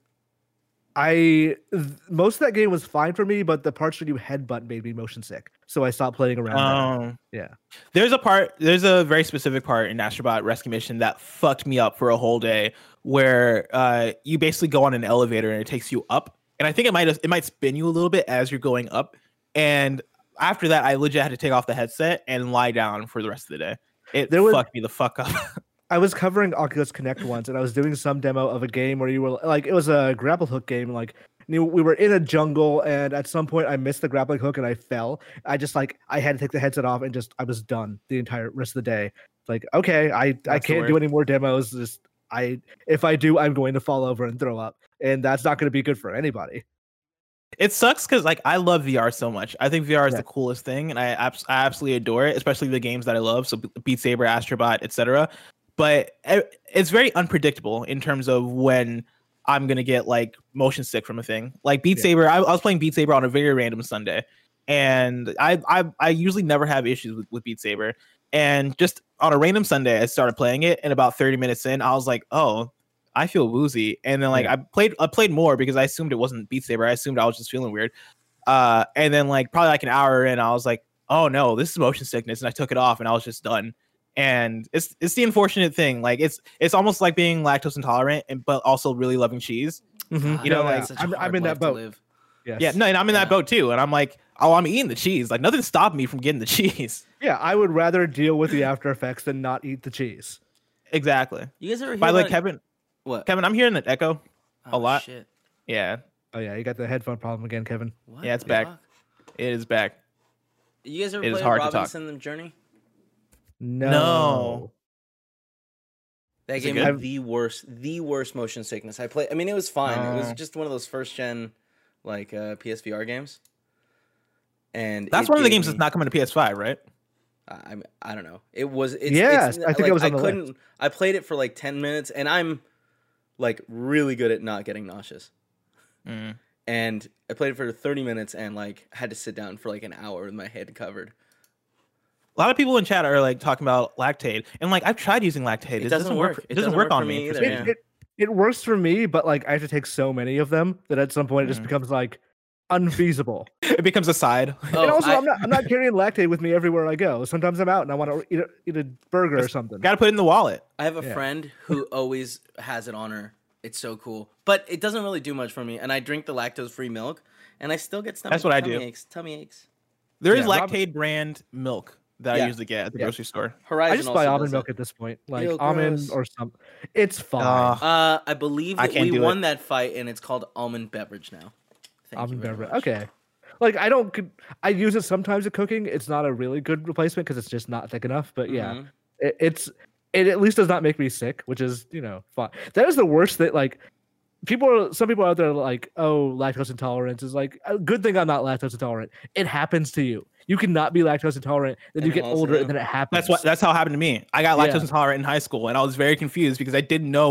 I, th- most of that game was fine for me, but the parts where you headbutt made me motion sick, so I stopped playing around. there. Um, Yeah. There's a part, there's a very specific part in Astrobot Rescue Mission that fucked me up for a whole day, where uh, you basically go on an elevator and it takes you up, and I think it might it might spin you a little bit as you're going up, and after that, I legit had to take off the headset and lie down for the rest of the day. It There was- fucked me the fuck up. I was covering Oculus Connect once, and I was doing some demo of a game where you were like, it was a grapple hook game. Like, you know, we were in a jungle, and at some point, I missed the grappling hook and I fell. I just like I had to take the headset off, and just I was done the entire rest of the day. Like, okay, I I That's the can't do worst. any more demos. Just I if I do, I'm going to fall over and throw up, and that's not going to be good for anybody. It sucks because like I love V R so much. I think V R is Yeah. the coolest thing, and I, abs- I absolutely adore it, especially the games that I love. So Beat Saber, Astrobot, et cetera. But it- it's very unpredictable in terms of when I'm gonna get like motion sick from a thing. Like Beat Yeah. Saber, I, I was playing Beat Saber on a very random Sunday, and I I, I usually never have issues with, with Beat Saber. And just on a random Sunday, I started playing it, and about thirty minutes in, I was like, oh. I feel woozy, and then like Yeah. I played, I played more because I assumed it wasn't Beat Saber. I assumed I was just feeling weird. Uh, and then like probably like an hour in, I was like, "Oh no, this is motion sickness," and I took it off, and I was just done. And it's it's the unfortunate thing. Like it's it's almost like being lactose intolerant, and but also really loving cheese. God, You know, that's like, such a I'm- I'm hard in that life to boat. live. Yes. Yeah, no, and I'm in Yeah. that boat too. And I'm like, oh, I'm eating the cheese. Like nothing stopped me from getting the cheese. Yeah, I would rather deal with the after effects than not eat the cheese. Exactly. You guys ever hear By the way, about- Kevin, what? Kevin, I'm hearing an echo. Oh, lot. Shit. Yeah, Oh yeah, you got the headphone problem again, Kevin. What Yeah, it's the back. fuck? it is back. You guys ever It is play hard to talk. Robinson the Journey? No. No. That Is it gave good? me the worst, the worst motion sickness. I play. I mean, it was fine. It was Oh. just one of those first gen, like uh, P S V R games. And That's it one of the gave games me- that's not coming to P S five, right? I I'm- I don't know. It was. It's, Yes, it's, I think like, it was on I the list. couldn't. I played it for like ten minutes, and I'm like really good at not getting nauseous. Mm. And I played it for thirty minutes, and like had to sit down for like an hour with my head covered. A lot of people in chat are like talking about lactate, and like I've tried using lactate. It doesn't work. for- It It doesn't doesn't work work on for me. me for either, some It, yeah. reason. it it works for me, but like I have to take so many of them that at some point it just Mhm. becomes like unfeasible. It becomes a side. Oh, and also, I, I, am not I'm not carrying lactate with me everywhere I go. Sometimes I'm out and I want to eat a, eat a burger or something. Got to put it in the wallet. I have a Yeah. friend who always has it on her. It's so cool, but it doesn't really do much for me. And I drink the lactose-free milk, and I still get stomach. That's what I tummy do. Aches, tummy aches. There is Yeah, Rob- lactate brand milk that Yeah. I usually get at the Yeah. grocery store. Horizon. I just buy also almond does milk it. at this point, like Ew, almond gross. or something. It's fine. Uh, Uh, I believe I that can't we do won it. that fight, and it's called almond beverage now. Thank almond you very beverage. much. Okay. Like I don't. could- I use it sometimes at cooking. It's not a really good replacement because it's just not thick enough. But yeah, Mhm. it, it's it at least does not make me sick, which is you know fine. That is the worst that like people are. Some people out there are like, oh, lactose intolerance is like a good thing. I'm not lactose intolerant. It happens to you. You cannot be lactose intolerant. Then you And get also- older, and then it happens. That's what. That's how it happened to me. I got lactose Yeah. intolerant in high school, and I was very confused because I didn't know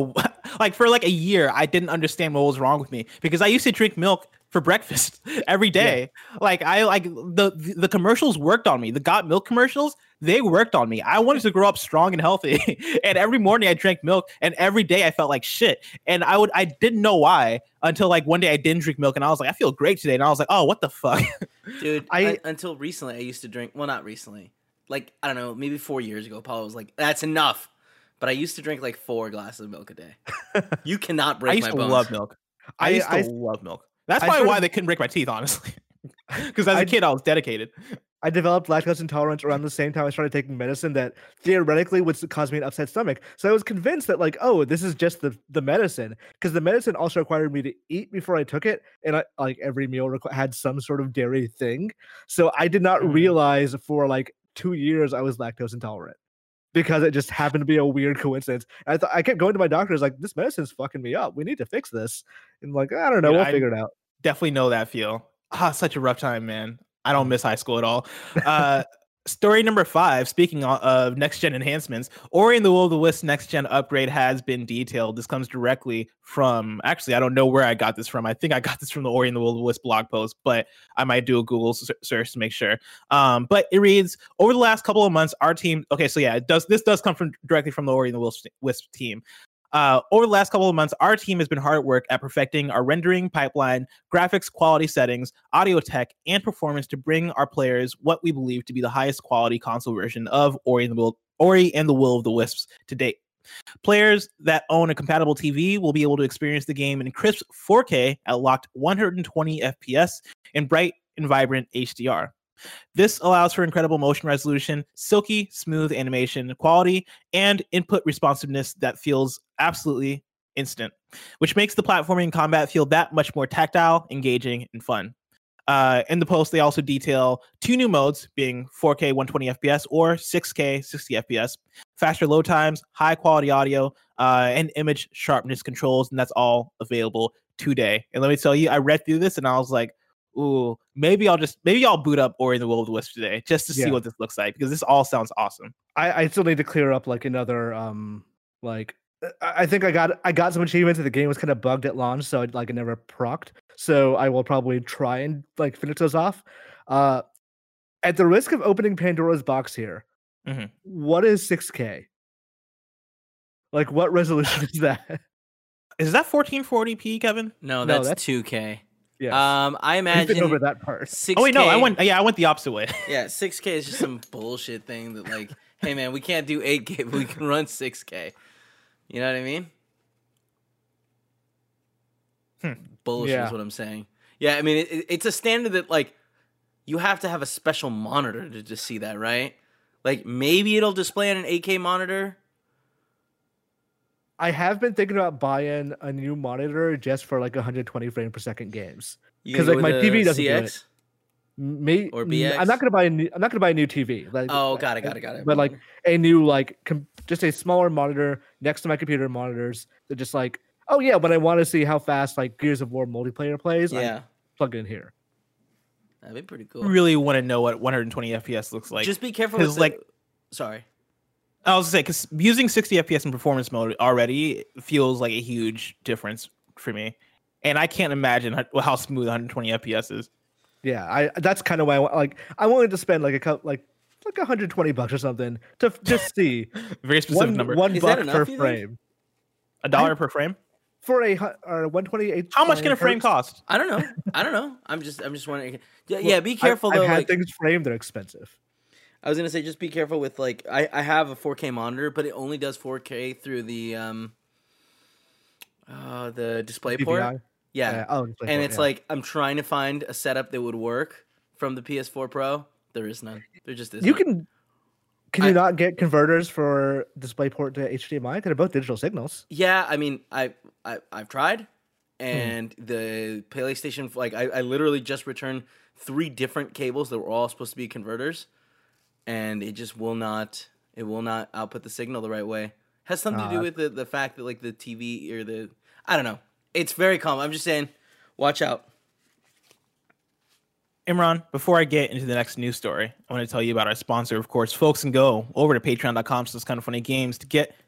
like for like a year, I didn't understand what was wrong with me because I used to drink milk for breakfast every day. Yeah. Like I like the the commercials worked on me. The Got Milk commercials, they worked on me. I wanted to grow up strong and healthy. And every morning I drank milk and every day I felt like shit. And I would I didn't know why until like one day I didn't drink milk and I was like, I feel great today. And I was like, oh, what the fuck? Dude, I, I until recently I used to drink, well, not recently. Like, I don't know, maybe four years ago, Paul was like, that's enough. But I used to drink like four glasses of milk a day. You cannot break my bones. I used to love milk. I, I used to I, love milk. That's probably started, why they couldn't break my teeth, honestly. Because as a I, kid, I was dedicated. I developed lactose intolerance around the same time I started taking medicine that theoretically would cause me an upset stomach. So I was convinced that, like, oh, this is just the, the medicine. Because the medicine also required me to eat before I took it. And I, like every meal requ- had some sort of dairy thing. So I did not mm. realize for like two years I was lactose intolerant. Because it just happened to be a weird coincidence. And I thought I kept going to my doctors like, this medicine's fucking me up. We need to fix this. And like, I don't know, yeah, we'll I figure it out. Definitely know that feel. Ah, such a rough time, man. I don't miss high school at all. Uh, story number five, speaking of next-gen enhancements, Ori and the Will of the Wisps next-gen upgrade has been detailed. This comes directly from, actually, I don't know where I got this from. I think I got this from the Ori and the Will of the Wisps blog post, but I might do a Google search to make sure. Um, but it reads, over the last couple of months, our team, okay, so yeah, it does. This does come from directly from the Ori and the Will of the Wisps team. Uh, over the last couple of months, our team has been hard at work at perfecting our rendering pipeline, graphics quality settings, audio tech, and performance to bring our players what we believe to be the highest quality console version of Ori and the Will, Ori and the Will of the Wisps to date. Players that own a compatible T V will be able to experience the game in crisp four K at locked one hundred twenty F P S and bright and vibrant H D R. This allows for incredible motion resolution, silky, smooth animation quality, and input responsiveness that feels absolutely instant, which makes the platforming and combat feel that much more tactile, engaging, and fun. Uh, in the post, they also detail two new modes, being four K one hundred twenty F P S or six K sixty F P S, faster load times, high quality audio, uh, and image sharpness controls, and that's all available today. And let me tell you, I read through this and I was like, ooh, maybe I'll just maybe I'll boot up Ori and the Will of the Wisps today just to yeah. see what this looks like, because this all sounds awesome. I, I still need to clear up like another um like I think I got I got some achievements and the game was kind of bugged at launch, so it like it never procced. So I will probably try and like finish those off. Uh, at the risk of opening Pandora's box here, mm-hmm. what is six K? Like what resolution is that? Is that fourteen forty p, Kevin? No, that's, no, that's two K. Yeah. Um, I imagine over that part. six K, oh wait, no, I went. Yeah, I went the opposite way. Yeah, six K is just some bullshit thing that like, hey man, we can't do eight K, but we can run six K. You know what I mean? Hmm. Bullshit yeah. is what I'm saying. Yeah, I mean it, it's a standard that like you have to have a special monitor to just see that, right? Like maybe it'll display on an eight K monitor. I have been thinking about buying a new monitor just for like one hundred twenty frame per second games, because like my T V doesn't C X? do it. Me or B X? I'm not gonna buy a new. I'm not gonna buy a new T V. Like, oh, got it, got it, got it. But like a new like com- just a smaller monitor next to my computer monitors. That just like, oh yeah, when I want to see how fast like Gears of War multiplayer plays, yeah, I plug it in here. That'd be pretty cool. Really want to know what one hundred twenty F P S looks like. Just be careful with the, like. Sorry. I was gonna say, because using sixty F P S in performance mode already feels like a huge difference for me, and I can't imagine how, how smooth one hundred twenty F P S is. Yeah, I that's kind of why I want. Like, I wanted to spend like a couple, like like one hundred twenty bucks or something to just see very specific one, number. One is buck enough, per frame. A dollar I, per frame for a or one twenty-eight. How much can a frame cost? I don't know. I don't know. I'm just I'm just wondering. Yeah, yeah. Be careful I, though. I've had like, things framed that are expensive. I was gonna say, just be careful with like I, I have a four K monitor, but it only does four K through the um uh the display port. D V I? Yeah, yeah. Oh, and port, it's yeah. like I'm trying to find a setup that would work from the P S four Pro. There is none. There just isn't. You can can I, you not get converters for DisplayPort to H D M I? They're both digital signals. Yeah, I mean, I, I I've tried, and hmm. the PlayStation like I, I literally just returned three different cables that were all supposed to be converters. And it just will not. It will not output the signal the right way. Has something uh, to do with the, the fact that like the T V or the I don't know. It's very common. I'm just saying, watch out. Imran, before I get into the next news story, I want to tell you about our sponsor, of course, Folks and Go. Over to patreon dot com slash kind of funny games to get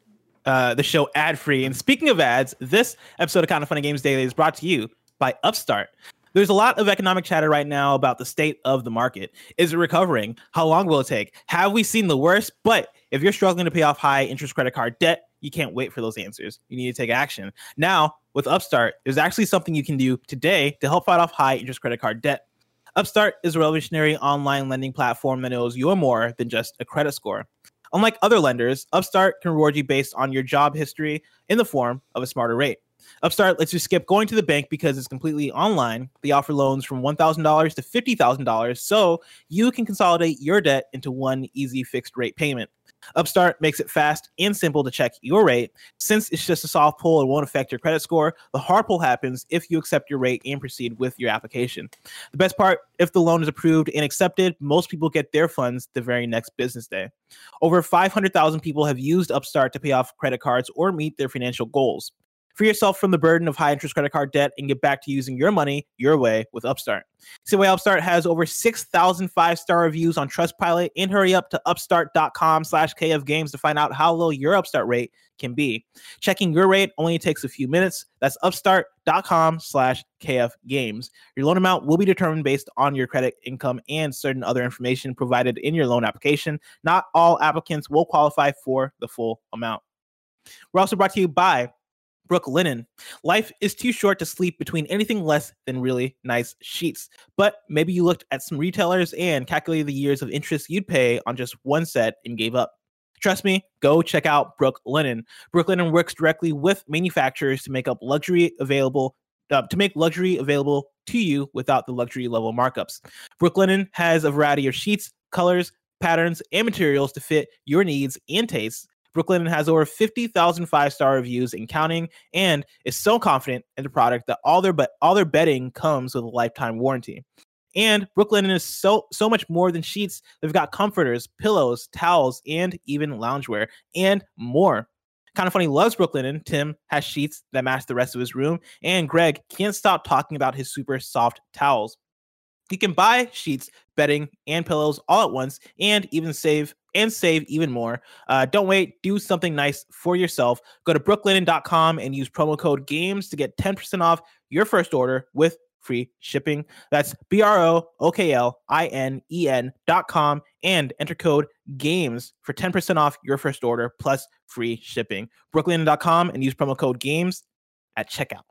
uh, the show ad-free. And speaking of ads, this episode of Kind of Funny Games Daily is brought to you by Upstart. There's a lot of economic chatter right now about the state of the market. Is it recovering? How long will it take? Have we seen the worst? But if you're struggling to pay off high interest credit card debt, you can't wait for those answers. You need to take action. Now, with Upstart, there's actually something you can do today to help fight off high interest credit card debt. Upstart is a revolutionary online lending platform that knows you're more than just a credit score. Unlike other lenders, Upstart can reward you based on your job history in the form of a smarter rate. Upstart lets you skip going to the bank because it's completely online. They offer loans from one thousand dollars to fifty thousand dollars, so you can consolidate your debt into one easy fixed rate payment. Upstart makes it fast and simple to check your rate. Since it's just a soft pull, it won't affect your credit score. The hard pull happens if you accept your rate and proceed with your application. The best part, if the loan is approved and accepted, most people get their funds the very next business day. Over five hundred thousand people have used Upstart to pay off credit cards or meet their financial goals. Free yourself from the burden of high interest credit card debt and get back to using your money your way with Upstart. See why Upstart has over six thousand five-star reviews on Trustpilot, and hurry up to upstart.com slash kfgames to find out how low your Upstart rate can be. Checking your rate only takes a few minutes. That's upstart.com slash kfgames. Your loan amount will be determined based on your credit income and certain other information provided in your loan application. Not all applicants will qualify for the full amount. We're also brought to you by Brooklinen. Life is too short to sleep between anything less than really nice sheets. But maybe you looked at some retailers and calculated the years of interest you'd pay on just one set and gave up. Trust me, go check out Brooklinen. Brooklinen works directly with manufacturers to make up luxury available uh, to make luxury available to you without the luxury level markups. Brooklinen has a variety of sheets, colors, patterns, and materials to fit your needs and tastes. Brooklinen has over fifty thousand five-star reviews and counting, and is so confident in the product that all their but all their bedding comes with a lifetime warranty. And Brooklinen is so so much more than sheets. They've got comforters, pillows, towels, and even loungewear, and more. Kind of Funny loves Brooklinen. Tim has sheets that match the rest of his room, and Greg can't stop talking about his super soft towels. You can buy sheets, bedding, and pillows all at once, and even save and save even more. Uh, don't wait. Do something nice for yourself. Go to brooklinen dot com and use promo code GAMES to get ten percent off your first order with free shipping. That's B R O O K L I N E N dot com and enter code GAMES for ten percent off your first order plus free shipping. brooklinen dot com and use promo code GAMES at checkout.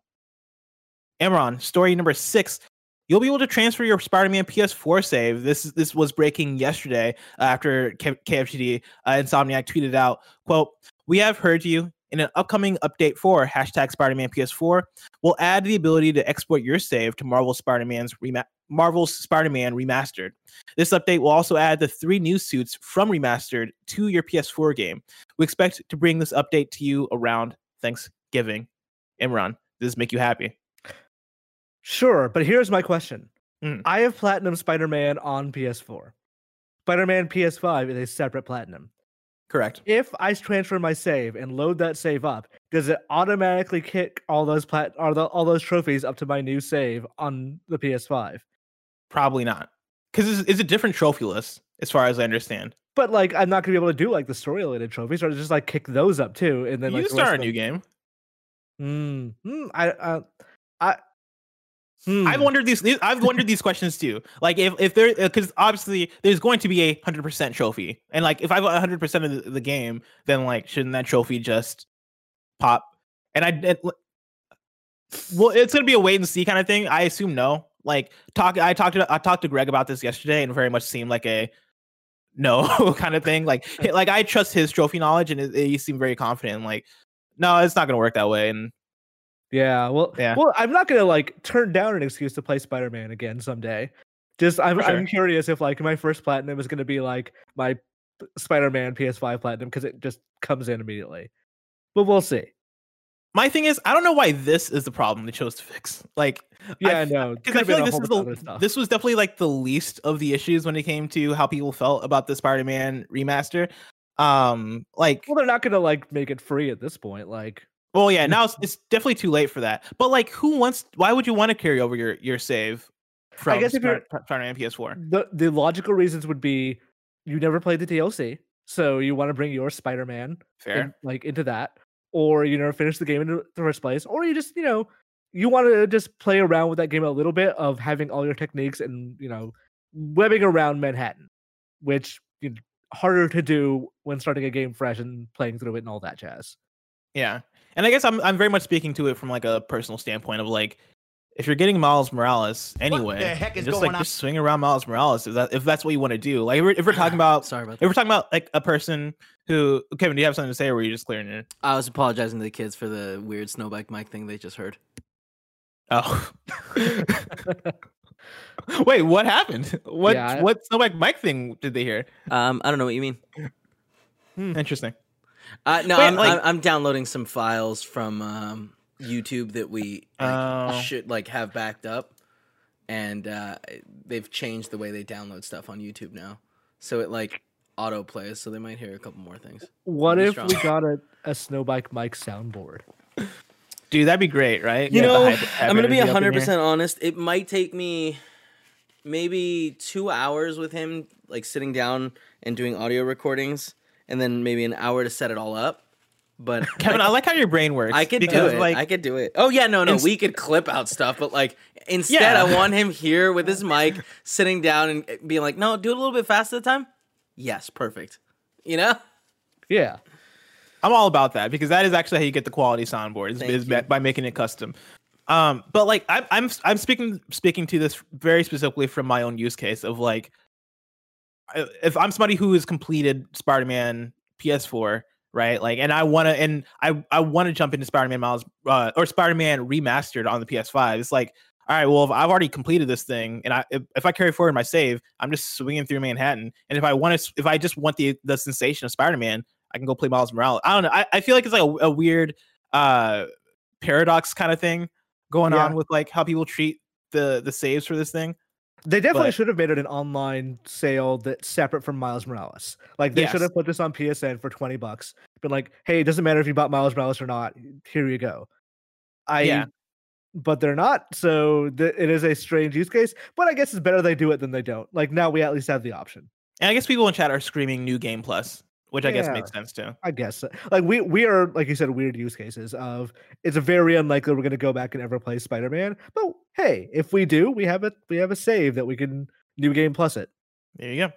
Imran, story number six. You'll be able to transfer your Spider-Man P S four save. This this was breaking yesterday uh, after K- KFGD uh, Insomniac tweeted out, quote, "We have heard you. In an upcoming update for hashtag Spider-Man P S four, we'll add the ability to export your save to Marvel Spider-Man's rema- Marvel's Spider-Man Remastered. This update will also add the three new suits from Remastered to your P S four game. We expect to bring this update to you around Thanksgiving." Imran, does this make you happy? Sure, but here's my question. Mm. I have Platinum Spider-Man on P S four. Spider-Man P S five is a separate Platinum. Correct. If I transfer my save and load that save up, does it automatically kick all those plat all, the, all those trophies up to my new save on the P S five? Probably not, because it's, it's a different trophy list, as far as I understand. But like, I'm not gonna be able to do like the story-related trophies, or just like kick those up too, and then You like can the rest start a of new them- game. Hmm. Hmm. I. Uh, I. Hmm. I've wondered these. I've wondered these questions too. Like if if there, because obviously there's going to be a hundred percent trophy, and like if I've got a hundred percent of the, the game, then like shouldn't that trophy just pop? And I, it, well, it's gonna be a wait and see kind of thing. I assume no. Like talk, I talked to I talked to Greg about this yesterday, and very much seemed like a no kind of thing. Like like I trust his trophy knowledge, and it, he seemed very confident. Like no, it's not gonna work that way, and. Yeah, well, Yeah. well, I'm not gonna like turn down an excuse to play Spider-Man again someday. Just I'm For sure. I'm curious if like my first platinum is gonna be like my Spider-Man P S five platinum because it just comes in immediately. But we'll see. My thing is, I don't know why this is the problem they chose to fix. Like, Yeah, I, I know. because I feel like this is the this was definitely like the least of the issues when it came to how people felt about the Spider-Man remaster. Um, like, Well, they're not gonna like make it free at this point. Like, well, yeah, now it's, it's definitely too late for that. But like, who wants? Why would you want to carry over your your save from guess if you're- Spider- Spider-Man P S four? the the logical reasons would be you never played the D L C, so you want to bring your Spider-Man Fair. in- like into that, or you know finish the game in the first place, or you just you know you want to just play around with that game a little bit of having all your techniques and you know webbing around Manhattan, which you know, harder to do when starting a game fresh and playing through it and all that jazz. Yeah, and I guess I'm I'm very much speaking to it from like a personal standpoint of like, if you're getting Miles Morales anyway, the heck is just going like on? just swing around Miles Morales if that if that's what you want to do. Like if we're, if we're talking about Sorry about if that. we're talking about like a person who Kevin, do you have something to say or were you just clearing it? I was apologizing to the kids for the weird Snowbike mic thing they just heard. Oh. Wait, what happened? What Yeah, I- what Snowbike mic thing did they hear? Um, I don't know what you mean. Interesting. Uh, no, Wait, I'm, like- I'm I'm downloading some files from um, YouTube that we like, Oh. should like have backed up, and uh, they've changed the way they download stuff on YouTube now, so it like auto plays. So they might hear a couple more things. What Be if strong. we got a, a Snowbike mic soundboard? Dude, that'd be great, right? You Get the know, hype- hype I'm gonna be energy up in one hundred here. percent honest. It might take me maybe two hours with him, like sitting down and doing audio recordings, and then maybe an hour to set it all up. But Kevin, I like how your brain works. I could do because, it. Like, I could do it. Oh yeah, no, no, Inst- we could clip out stuff, but like instead, Yeah. I want him here with his mic, sitting down and being like, "No, do it a little bit faster the time." Yes, perfect. You know? Yeah. I'm all about that because that is actually how you get the quality soundboard is, Thank is you. by making it custom. Um, but like I'm I'm I'm speaking speaking to this very specifically from my own use case of like, I- if I'm somebody who has completed Spider-Man P S four, right? Like, and I want to and I I want to jump into Spider-Man Miles uh, or Spider-Man remastered on the P S five. It's like, all right, well, if I've already completed this thing, and I if, if I carry forward my save, I'm just swinging through Manhattan. And if I want to, if I just want the the sensation of Spider-Man, I can go play Miles Morales. I don't know. I, I feel like it's like a, a weird uh paradox kind of thing going Yeah. on with like how people treat the the saves for this thing. They definitely But- should have made it an online sale that's separate from Miles Morales. Like they should Yes. have put this on P S N for twenty bucks. Been like, hey, it doesn't matter if you bought Miles Morales or not. Here you go. I Yeah. but they're not. So th- it is a strange use case. But I guess it's better they do it than they don't. Like now we at least have the option. And I guess people in chat are screaming new game plus, which I guess Yeah. makes sense too. I guess so. Like we we are like you said weird use cases of it's very unlikely we're going to go back and ever play Spider-Man. But hey, if we do, we have a we have a save that we can new game plus it. There you go.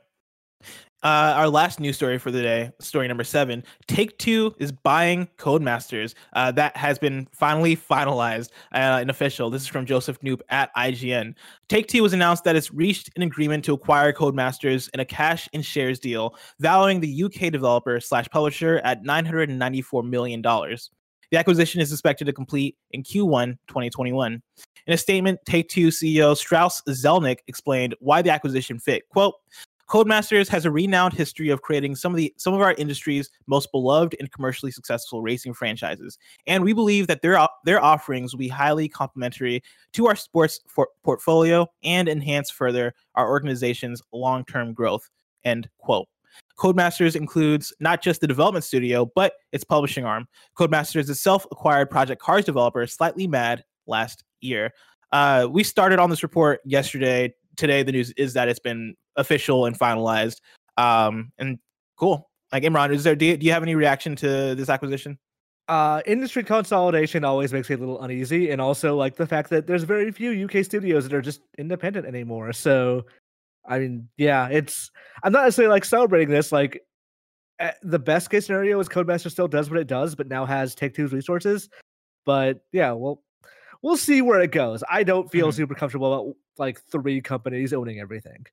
Uh, our last news story for the day, story number seven. Take-Two is buying Codemasters. Uh, that has been finally finalized uh, and official. This is from Joseph Knoop at I G N. Take-Two has announced that it's reached an agreement to acquire Codemasters in a cash and shares deal, valuing the U K developer slash publisher at nine hundred ninety-four million dollars. The acquisition is expected to complete in Q one twenty twenty-one. In a statement, Take-Two C E O Strauss Zelnick explained why the acquisition fit. Quote, Codemasters has a renowned history of creating some of the some of our industry's most beloved and commercially successful racing franchises, and we believe that their their offerings will be highly complementary to our sports for- portfolio and enhance further our organization's long-term growth. End quote. Codemasters includes not just the development studio, but its publishing arm. Codemasters itself acquired Project Cars developer Slightly Mad last year. Uh, we started on this report yesterday. Today, the news is that it's been official and finalized. Um, and cool. Like Imran, is there? Do you, do you have any reaction to this acquisition? Uh, industry consolidation always makes me a little uneasy, and also like the fact that there's very few U K studios that are just independent anymore. So, I mean, yeah, it's. I'm not necessarily like celebrating this. Like, eh, the best case scenario is Codemasters still does what it does, but now has Take-Two's resources. But yeah, well, we'll see where it goes. I don't feel Mhm. super comfortable about like three companies owning everything.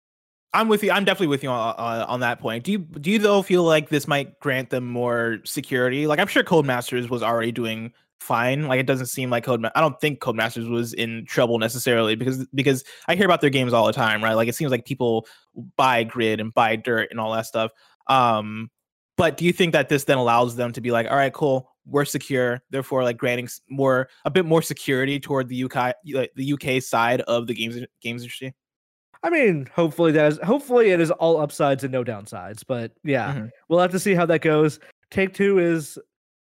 I'm with you. I'm definitely with you on, on on that point. Do you do you though feel like this might grant them more security? Like I'm sure Codemasters was already doing fine. Like it doesn't seem like Code. I don't think Codemasters was in trouble necessarily because because I hear about their games all the time, right? Like it seems like people buy Grid and buy Dirt and all that stuff. Um, but do you think that this then allows them to be like, all right, cool, we're secure, therefore like granting s- more a bit more security toward the U K like, the U K side of the games games industry? I mean, hopefully that is hopefully it is all upsides and no downsides. But yeah, Mhm. we'll have to see how that goes. Take Two is,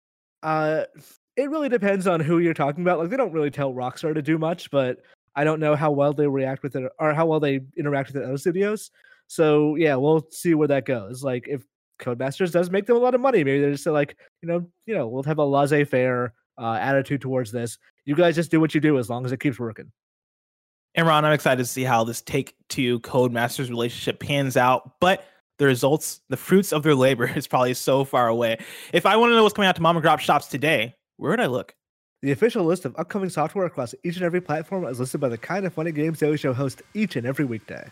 uh, it really depends on who you're talking about. Like they don't really tell Rockstar to do much, but I don't know how well they react with it or how well they interact with the other studios. So yeah, we'll see where that goes. Like if Codemasters does make them a lot of money. Maybe they're just like, you know, you know, we'll have a laissez-faire uh, attitude towards this. You guys just do what you do as long as it keeps working. And Ron, I'm excited to see how this Take-Two Codemasters relationship pans out, but the results, the fruits of their labor is probably so far away. If I want to know what's coming out to Mom and Grop shops today, where would I look? The official list of upcoming software across each and every platform is listed by the Kind of Funny Games Daily Show host each and every weekday.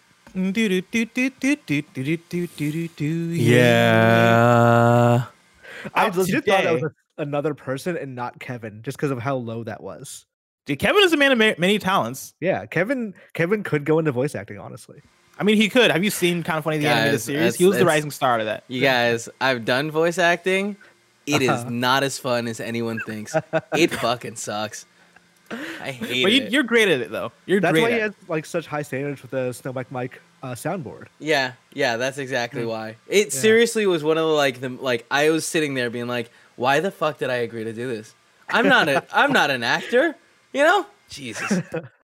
Yeah. I legit thought that was a, another person and not Kevin, just because of how low that was. Dude, Kevin is a man of ma- many talents. Yeah, Kevin Kevin could go into voice acting, honestly. I mean, he could. Have you seen Kind of Funny the Guys, animated series? that's- He was the that's- rising star of that. You guys, I've done voice acting. It is Uh-huh. not as fun as anyone thinks. It fucking sucks. I hate But you, it. you're great at it, though. You're That's great why at he it. has like such high standards with the Snowbike Mike uh, soundboard. Yeah, yeah, that's exactly Yeah. why. It Yeah. seriously was one of the like the like I was sitting there being like, why the fuck did I agree to do this? I'm not a I'm not an actor, you know? Jesus.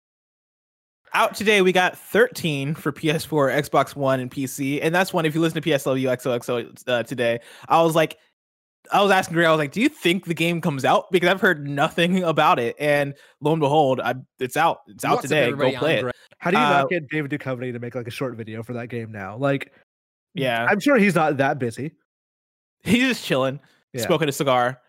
Out today, we got thirteen for P S four, Xbox One, and P C. And that's one, if you listen to P S L U X O X O uh, today, I was like, I was asking Gray, I was like, do you think the game comes out? Because I've heard nothing about it. And lo and behold, I, it's out. It's out What's up, today. Go everybody? play I'm it. Greg. How do you Uh, not get David Duchovny to make like a short video for that game now? Like, Yeah. I'm sure he's not that busy. He's just chilling, Yeah. smoking a cigar,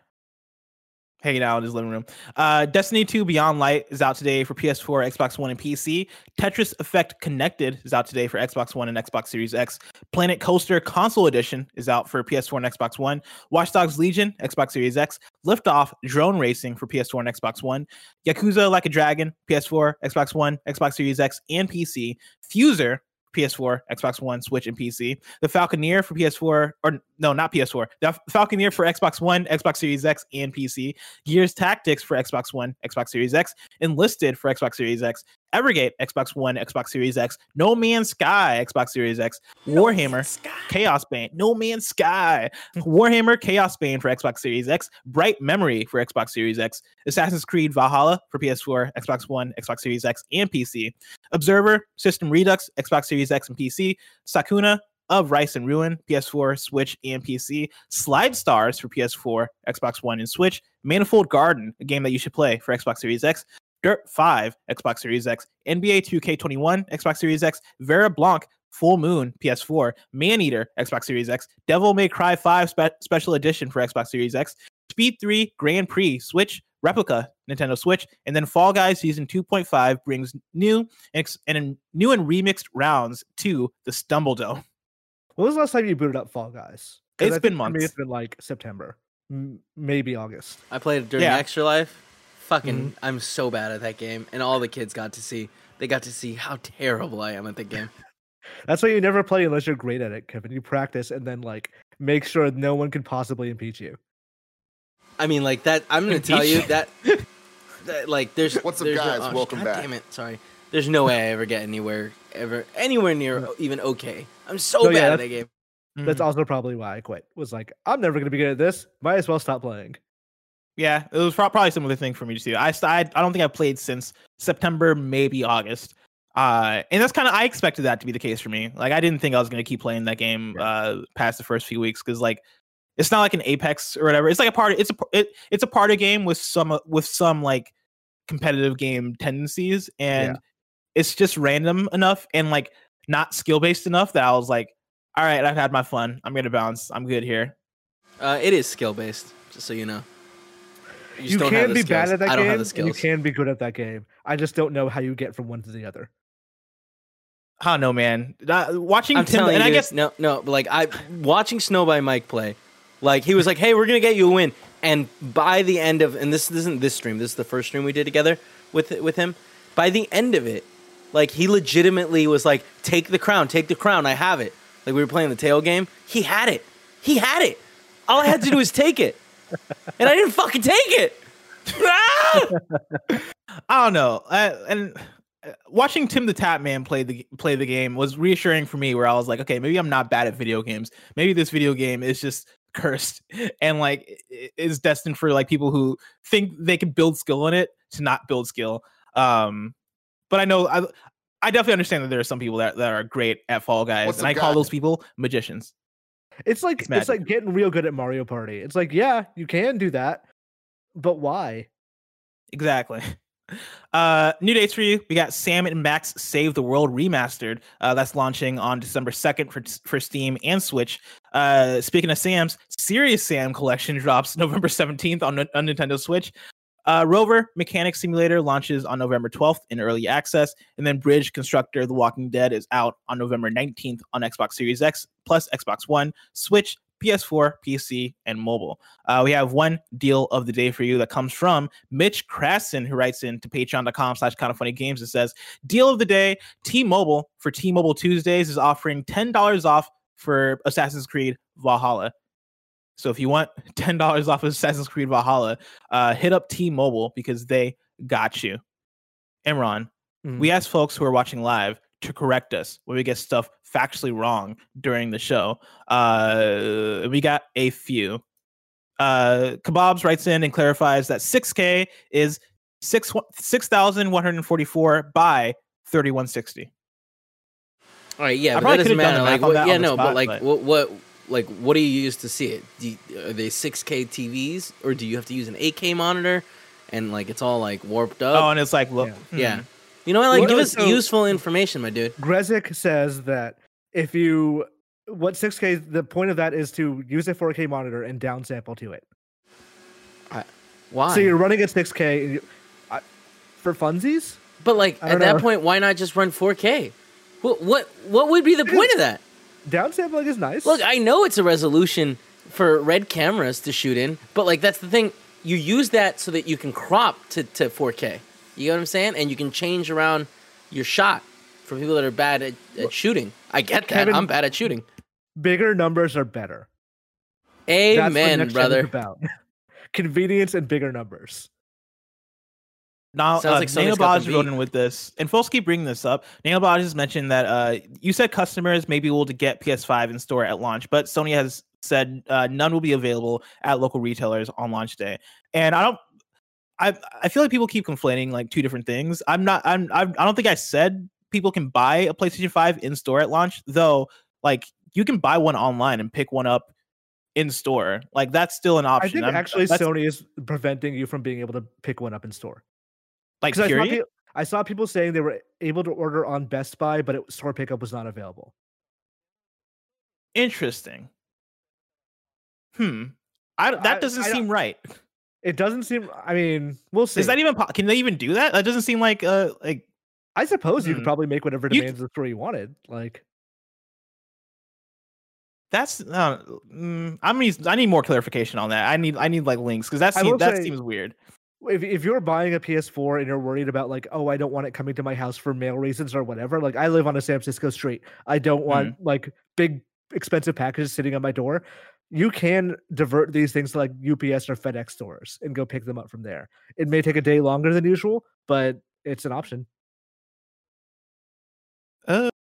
hanging out in his living room. Uh, Destiny two Beyond Light is out today for P S four, Xbox One, and P C. Tetris Effect Connected is out today for Xbox One and Xbox Series X. Planet Coaster Console Edition is out for P S four and Xbox One. Watch Dogs Legion, Xbox Series X. Liftoff Drone Racing for P S four and Xbox One. Yakuza Like a Dragon, P S four, Xbox One, Xbox Series X, and P C. Fuser, P S four, Xbox One, Switch, and P C. The Falconeer for P S four, or no, not P S four. The Falconeer for Xbox One, Xbox Series X, and P C. Gears Tactics for Xbox One, Xbox Series X. Enlisted for Xbox Series X. Evergate, Xbox One, Xbox Series X. No Man's Sky, Xbox Series X. Warhammer, Chaos Bane, No Man's Sky. Warhammer, Chaos Bane for Xbox Series X. Bright Memory for Xbox Series X. Assassin's Creed Valhalla for P S four, Xbox One, Xbox Series X, and P C. Observer, System Redux, Xbox Series X and P C. Sakuna of Rice and Ruin, P S four, Switch, and P C. Slide Stars for P S four, Xbox One, and Switch. Manifold Garden, a game that you should play for Xbox Series X. Dirt five, Xbox Series X. N B A two K twenty-one, Xbox Series X. Vera Blanc, Full Moon, P S four. Maneater, Xbox Series X. Devil May Cry five Spe- Special Edition for Xbox Series X. Speed three Grand Prix, Switch. Replica, Nintendo Switch. And then Fall Guys Season two point five brings new and, ex- and new and remixed rounds to the Stumble Dome. When was the last time you booted up Fall Guys? 'Cause It's I been think for me months. It's been like September, M- maybe August. I played it during Yeah. Extra Life. Fucking, Mhm. I'm so bad at that game, and all the kids got to see. They got to see how terrible I am at the game. That's why you never play unless you're great at it, Kevin. You practice and then like make sure no one can possibly impeach you. I mean, like that. I'm gonna tell you that, that like, there's What's up, there's guys? No, oh, Welcome God back. Damn it, sorry. There's no way I ever get anywhere, ever anywhere near even okay. I'm so No, bad yeah, at that's- that game. That's also probably why I quit. Was like, I'm never gonna be good at this. Might as well stop playing. Yeah, it was pro- probably a similar thing for me too. I, st- I I don't think I've played since September, maybe August. Uh, and that's kind of I expected that to be the case for me. Like I didn't think I was gonna keep playing that game uh past the first few weeks because like it's not like an Apex or whatever. It's like a part. It's a it, it's a party game with some with some like competitive game tendencies, and Yeah. it's just random enough and like not skill based enough that I was like, all right, I've had my fun. I'm gonna bounce. I'm good here. Uh, it is skill based, just so you know. just You don't have can the be bad skills. at that I don't game, have the and you skills. can be good at that game. I just don't know how you get from one to the other. I don't know, man. Uh, watching I'm Tim, telling and you, I guess no, no. But like I watching Snow by Mike play, like he was like, "Hey, we're gonna get you a win," and by the end of, and this, this isn't this stream, this is the first stream we did together with with him. By the end of it, like he legitimately was like, "Take the crown, take the crown, I have it." Like we were playing the tail game, he had it, he had it. All I had to do was take it, and I didn't fucking take it. Ah! I don't know. Uh, and uh, watching Tim the Tap Man play the play the game was reassuring for me. Where I was like, okay, maybe I'm not bad at video games. Maybe this video game is just cursed and like i- is destined for like people who think they can build skill in it to not build skill. Um, but I know I I definitely understand that there are some people that, that are great at Fall Guys, What's and up, I call guys? those people magicians. It's like It's it's, like magic. getting real good at Mario Party. It's like, yeah, you can do that, but why? Exactly. Uh, new dates for you. We got Sam and Max Save the World Remastered. Uh, that's launching on December second for, for Steam and Switch. Uh, speaking of Sam's, Serious Sam Collection drops November seventeenth on, on Nintendo Switch. Uh, Rover Mechanic Simulator launches on November twelfth in early access. And then Bridge Constructor The Walking Dead is out on November nineteenth on Xbox Series X plus Xbox One, Switch, P S four, P C, and mobile. Uh, we have one deal of the day for you that comes from Mitch Krasson, who writes in to patreon.com slash kind of funny games and says, deal of the day, T-Mobile for T-Mobile Tuesdays is offering ten dollars off for Assassin's Creed Valhalla. So if you want ten dollars off of Assassin's Creed Valhalla, uh, hit up T-Mobile because they got you. Imran, mm. we asked folks who are watching live to correct us when we get stuff factually wrong during the show. Uh, we got a few. Uh, Kebabs writes in and clarifies that six K is six six thousand one hundred forty-four by thirty-one sixty. All right, yeah, but that doesn't matter. Like, what, yeah, no, spot, but like, but... what, what, like, what do you use to see it? Do you, are they six K T Vs, or do you have to use an eight K monitor, and like it's all like warped up? Oh, and it's like, look, yeah. Hmm. yeah. You know what? Like, well, give us so, useful information, my dude. Grezik says that if you what six K, the point of that is to use a four K monitor and downsample to it. I, why? So you're running at six K and you, I, for funsies? But like at know. that point, why not just run four K? What what what would be the because point of that? Downsampling is nice. Look, I know it's a resolution for red cameras to shoot in, but like that's the thing. You use that so that you can crop to, to four K. You know what I'm saying? And you can change around your shot for people that are bad at, at shooting. I get that. Kevin, I'm bad at shooting. Bigger numbers are better. Amen, That's brother. About. Convenience and bigger numbers. Now, Sounds uh, like Nailbodge wrote in with this, and folks keep bringing this up. Nailbodge has mentioned that uh, you said customers may be able to get P S five in store at launch, but Sony has said uh, none will be available at local retailers on launch day. And I don't, I I feel like people keep conflating like two different things. I'm not, I'm, I'm I don't think I said people can buy a PlayStation five in store at launch, though. Like you can buy one online and pick one up in store. Like that's still an option. I think I'm, actually Sony is preventing you from being able to pick one up in store. Like I saw, period? I saw people saying they were able to order on Best Buy, but it, store pickup was not available. Interesting. Hmm. I, that doesn't I, I seem right. It doesn't seem. I mean, we'll see. Is that even? Can they even do that? That doesn't seem like. Uh, like. I suppose hmm. you could probably make whatever demands you, the store you wanted. Like. That's. Uh, mm, I need. I need more clarification on that. I need. I need like links because that seems. That say, seems weird. If if you're buying a P S four and you're worried about like, oh, I don't want it coming to my house for mail reasons or whatever. Like, I live on a San Francisco street. I don't want mm-hmm. like big expensive packages sitting on my door. You can divert these things to like U P S or FedEx stores and go pick them up from there. It may take a day longer than usual, but it's an option. Uh,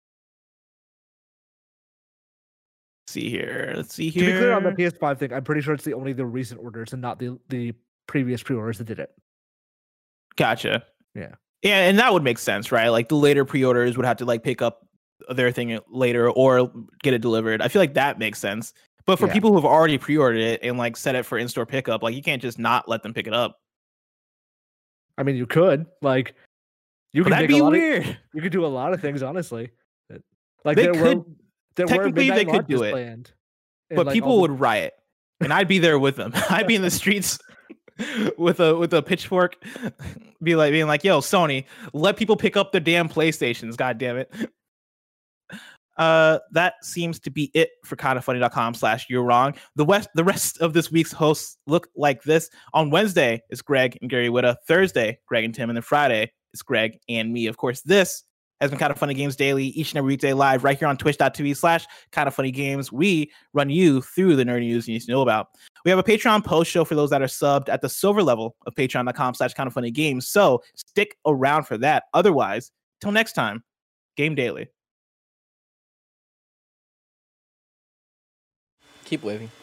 let's see here. Let's see here. To be clear on the P S five thing, I'm pretty sure it's the only the recent orders and not the the previous pre-orders that did it. Gotcha. Yeah. Yeah, and that would make sense, right? Like the later pre-orders would have to like pick up their thing later or get it delivered. I feel like that makes sense. But for yeah. people who have already pre-ordered it and like set it for in-store pickup, like you can't just not let them pick it up. I mean, you could like you could that'd be weird. Of, you could do a lot of things, honestly. Like they there could were there technically were they could do it, planned, but like, people the... would riot, and I'd be there with them. I'd be in the streets with a with a pitchfork, be like being like, "Yo, Sony, let people pick up their damn PlayStations, god damn it." Uh, that seems to be it for kindafunny.com slash you're wrong. The west, the rest of this week's hosts look like this. On Wednesday, it's Greg and Gary Whitta. Thursday, Greg and Tim. And then Friday, it's Greg and me. Of course, this has been Kinda Funny Games Daily, each and every weekday live right here on twitch.tv slash Kinda Funny Games. We run you through the nerdy news you need to know about. We have a Patreon post show for those that are subbed at the silver level of patreon.com slash Kinda Funny Games. So stick around for that. Otherwise, till next time, Game Daily. Keep waving.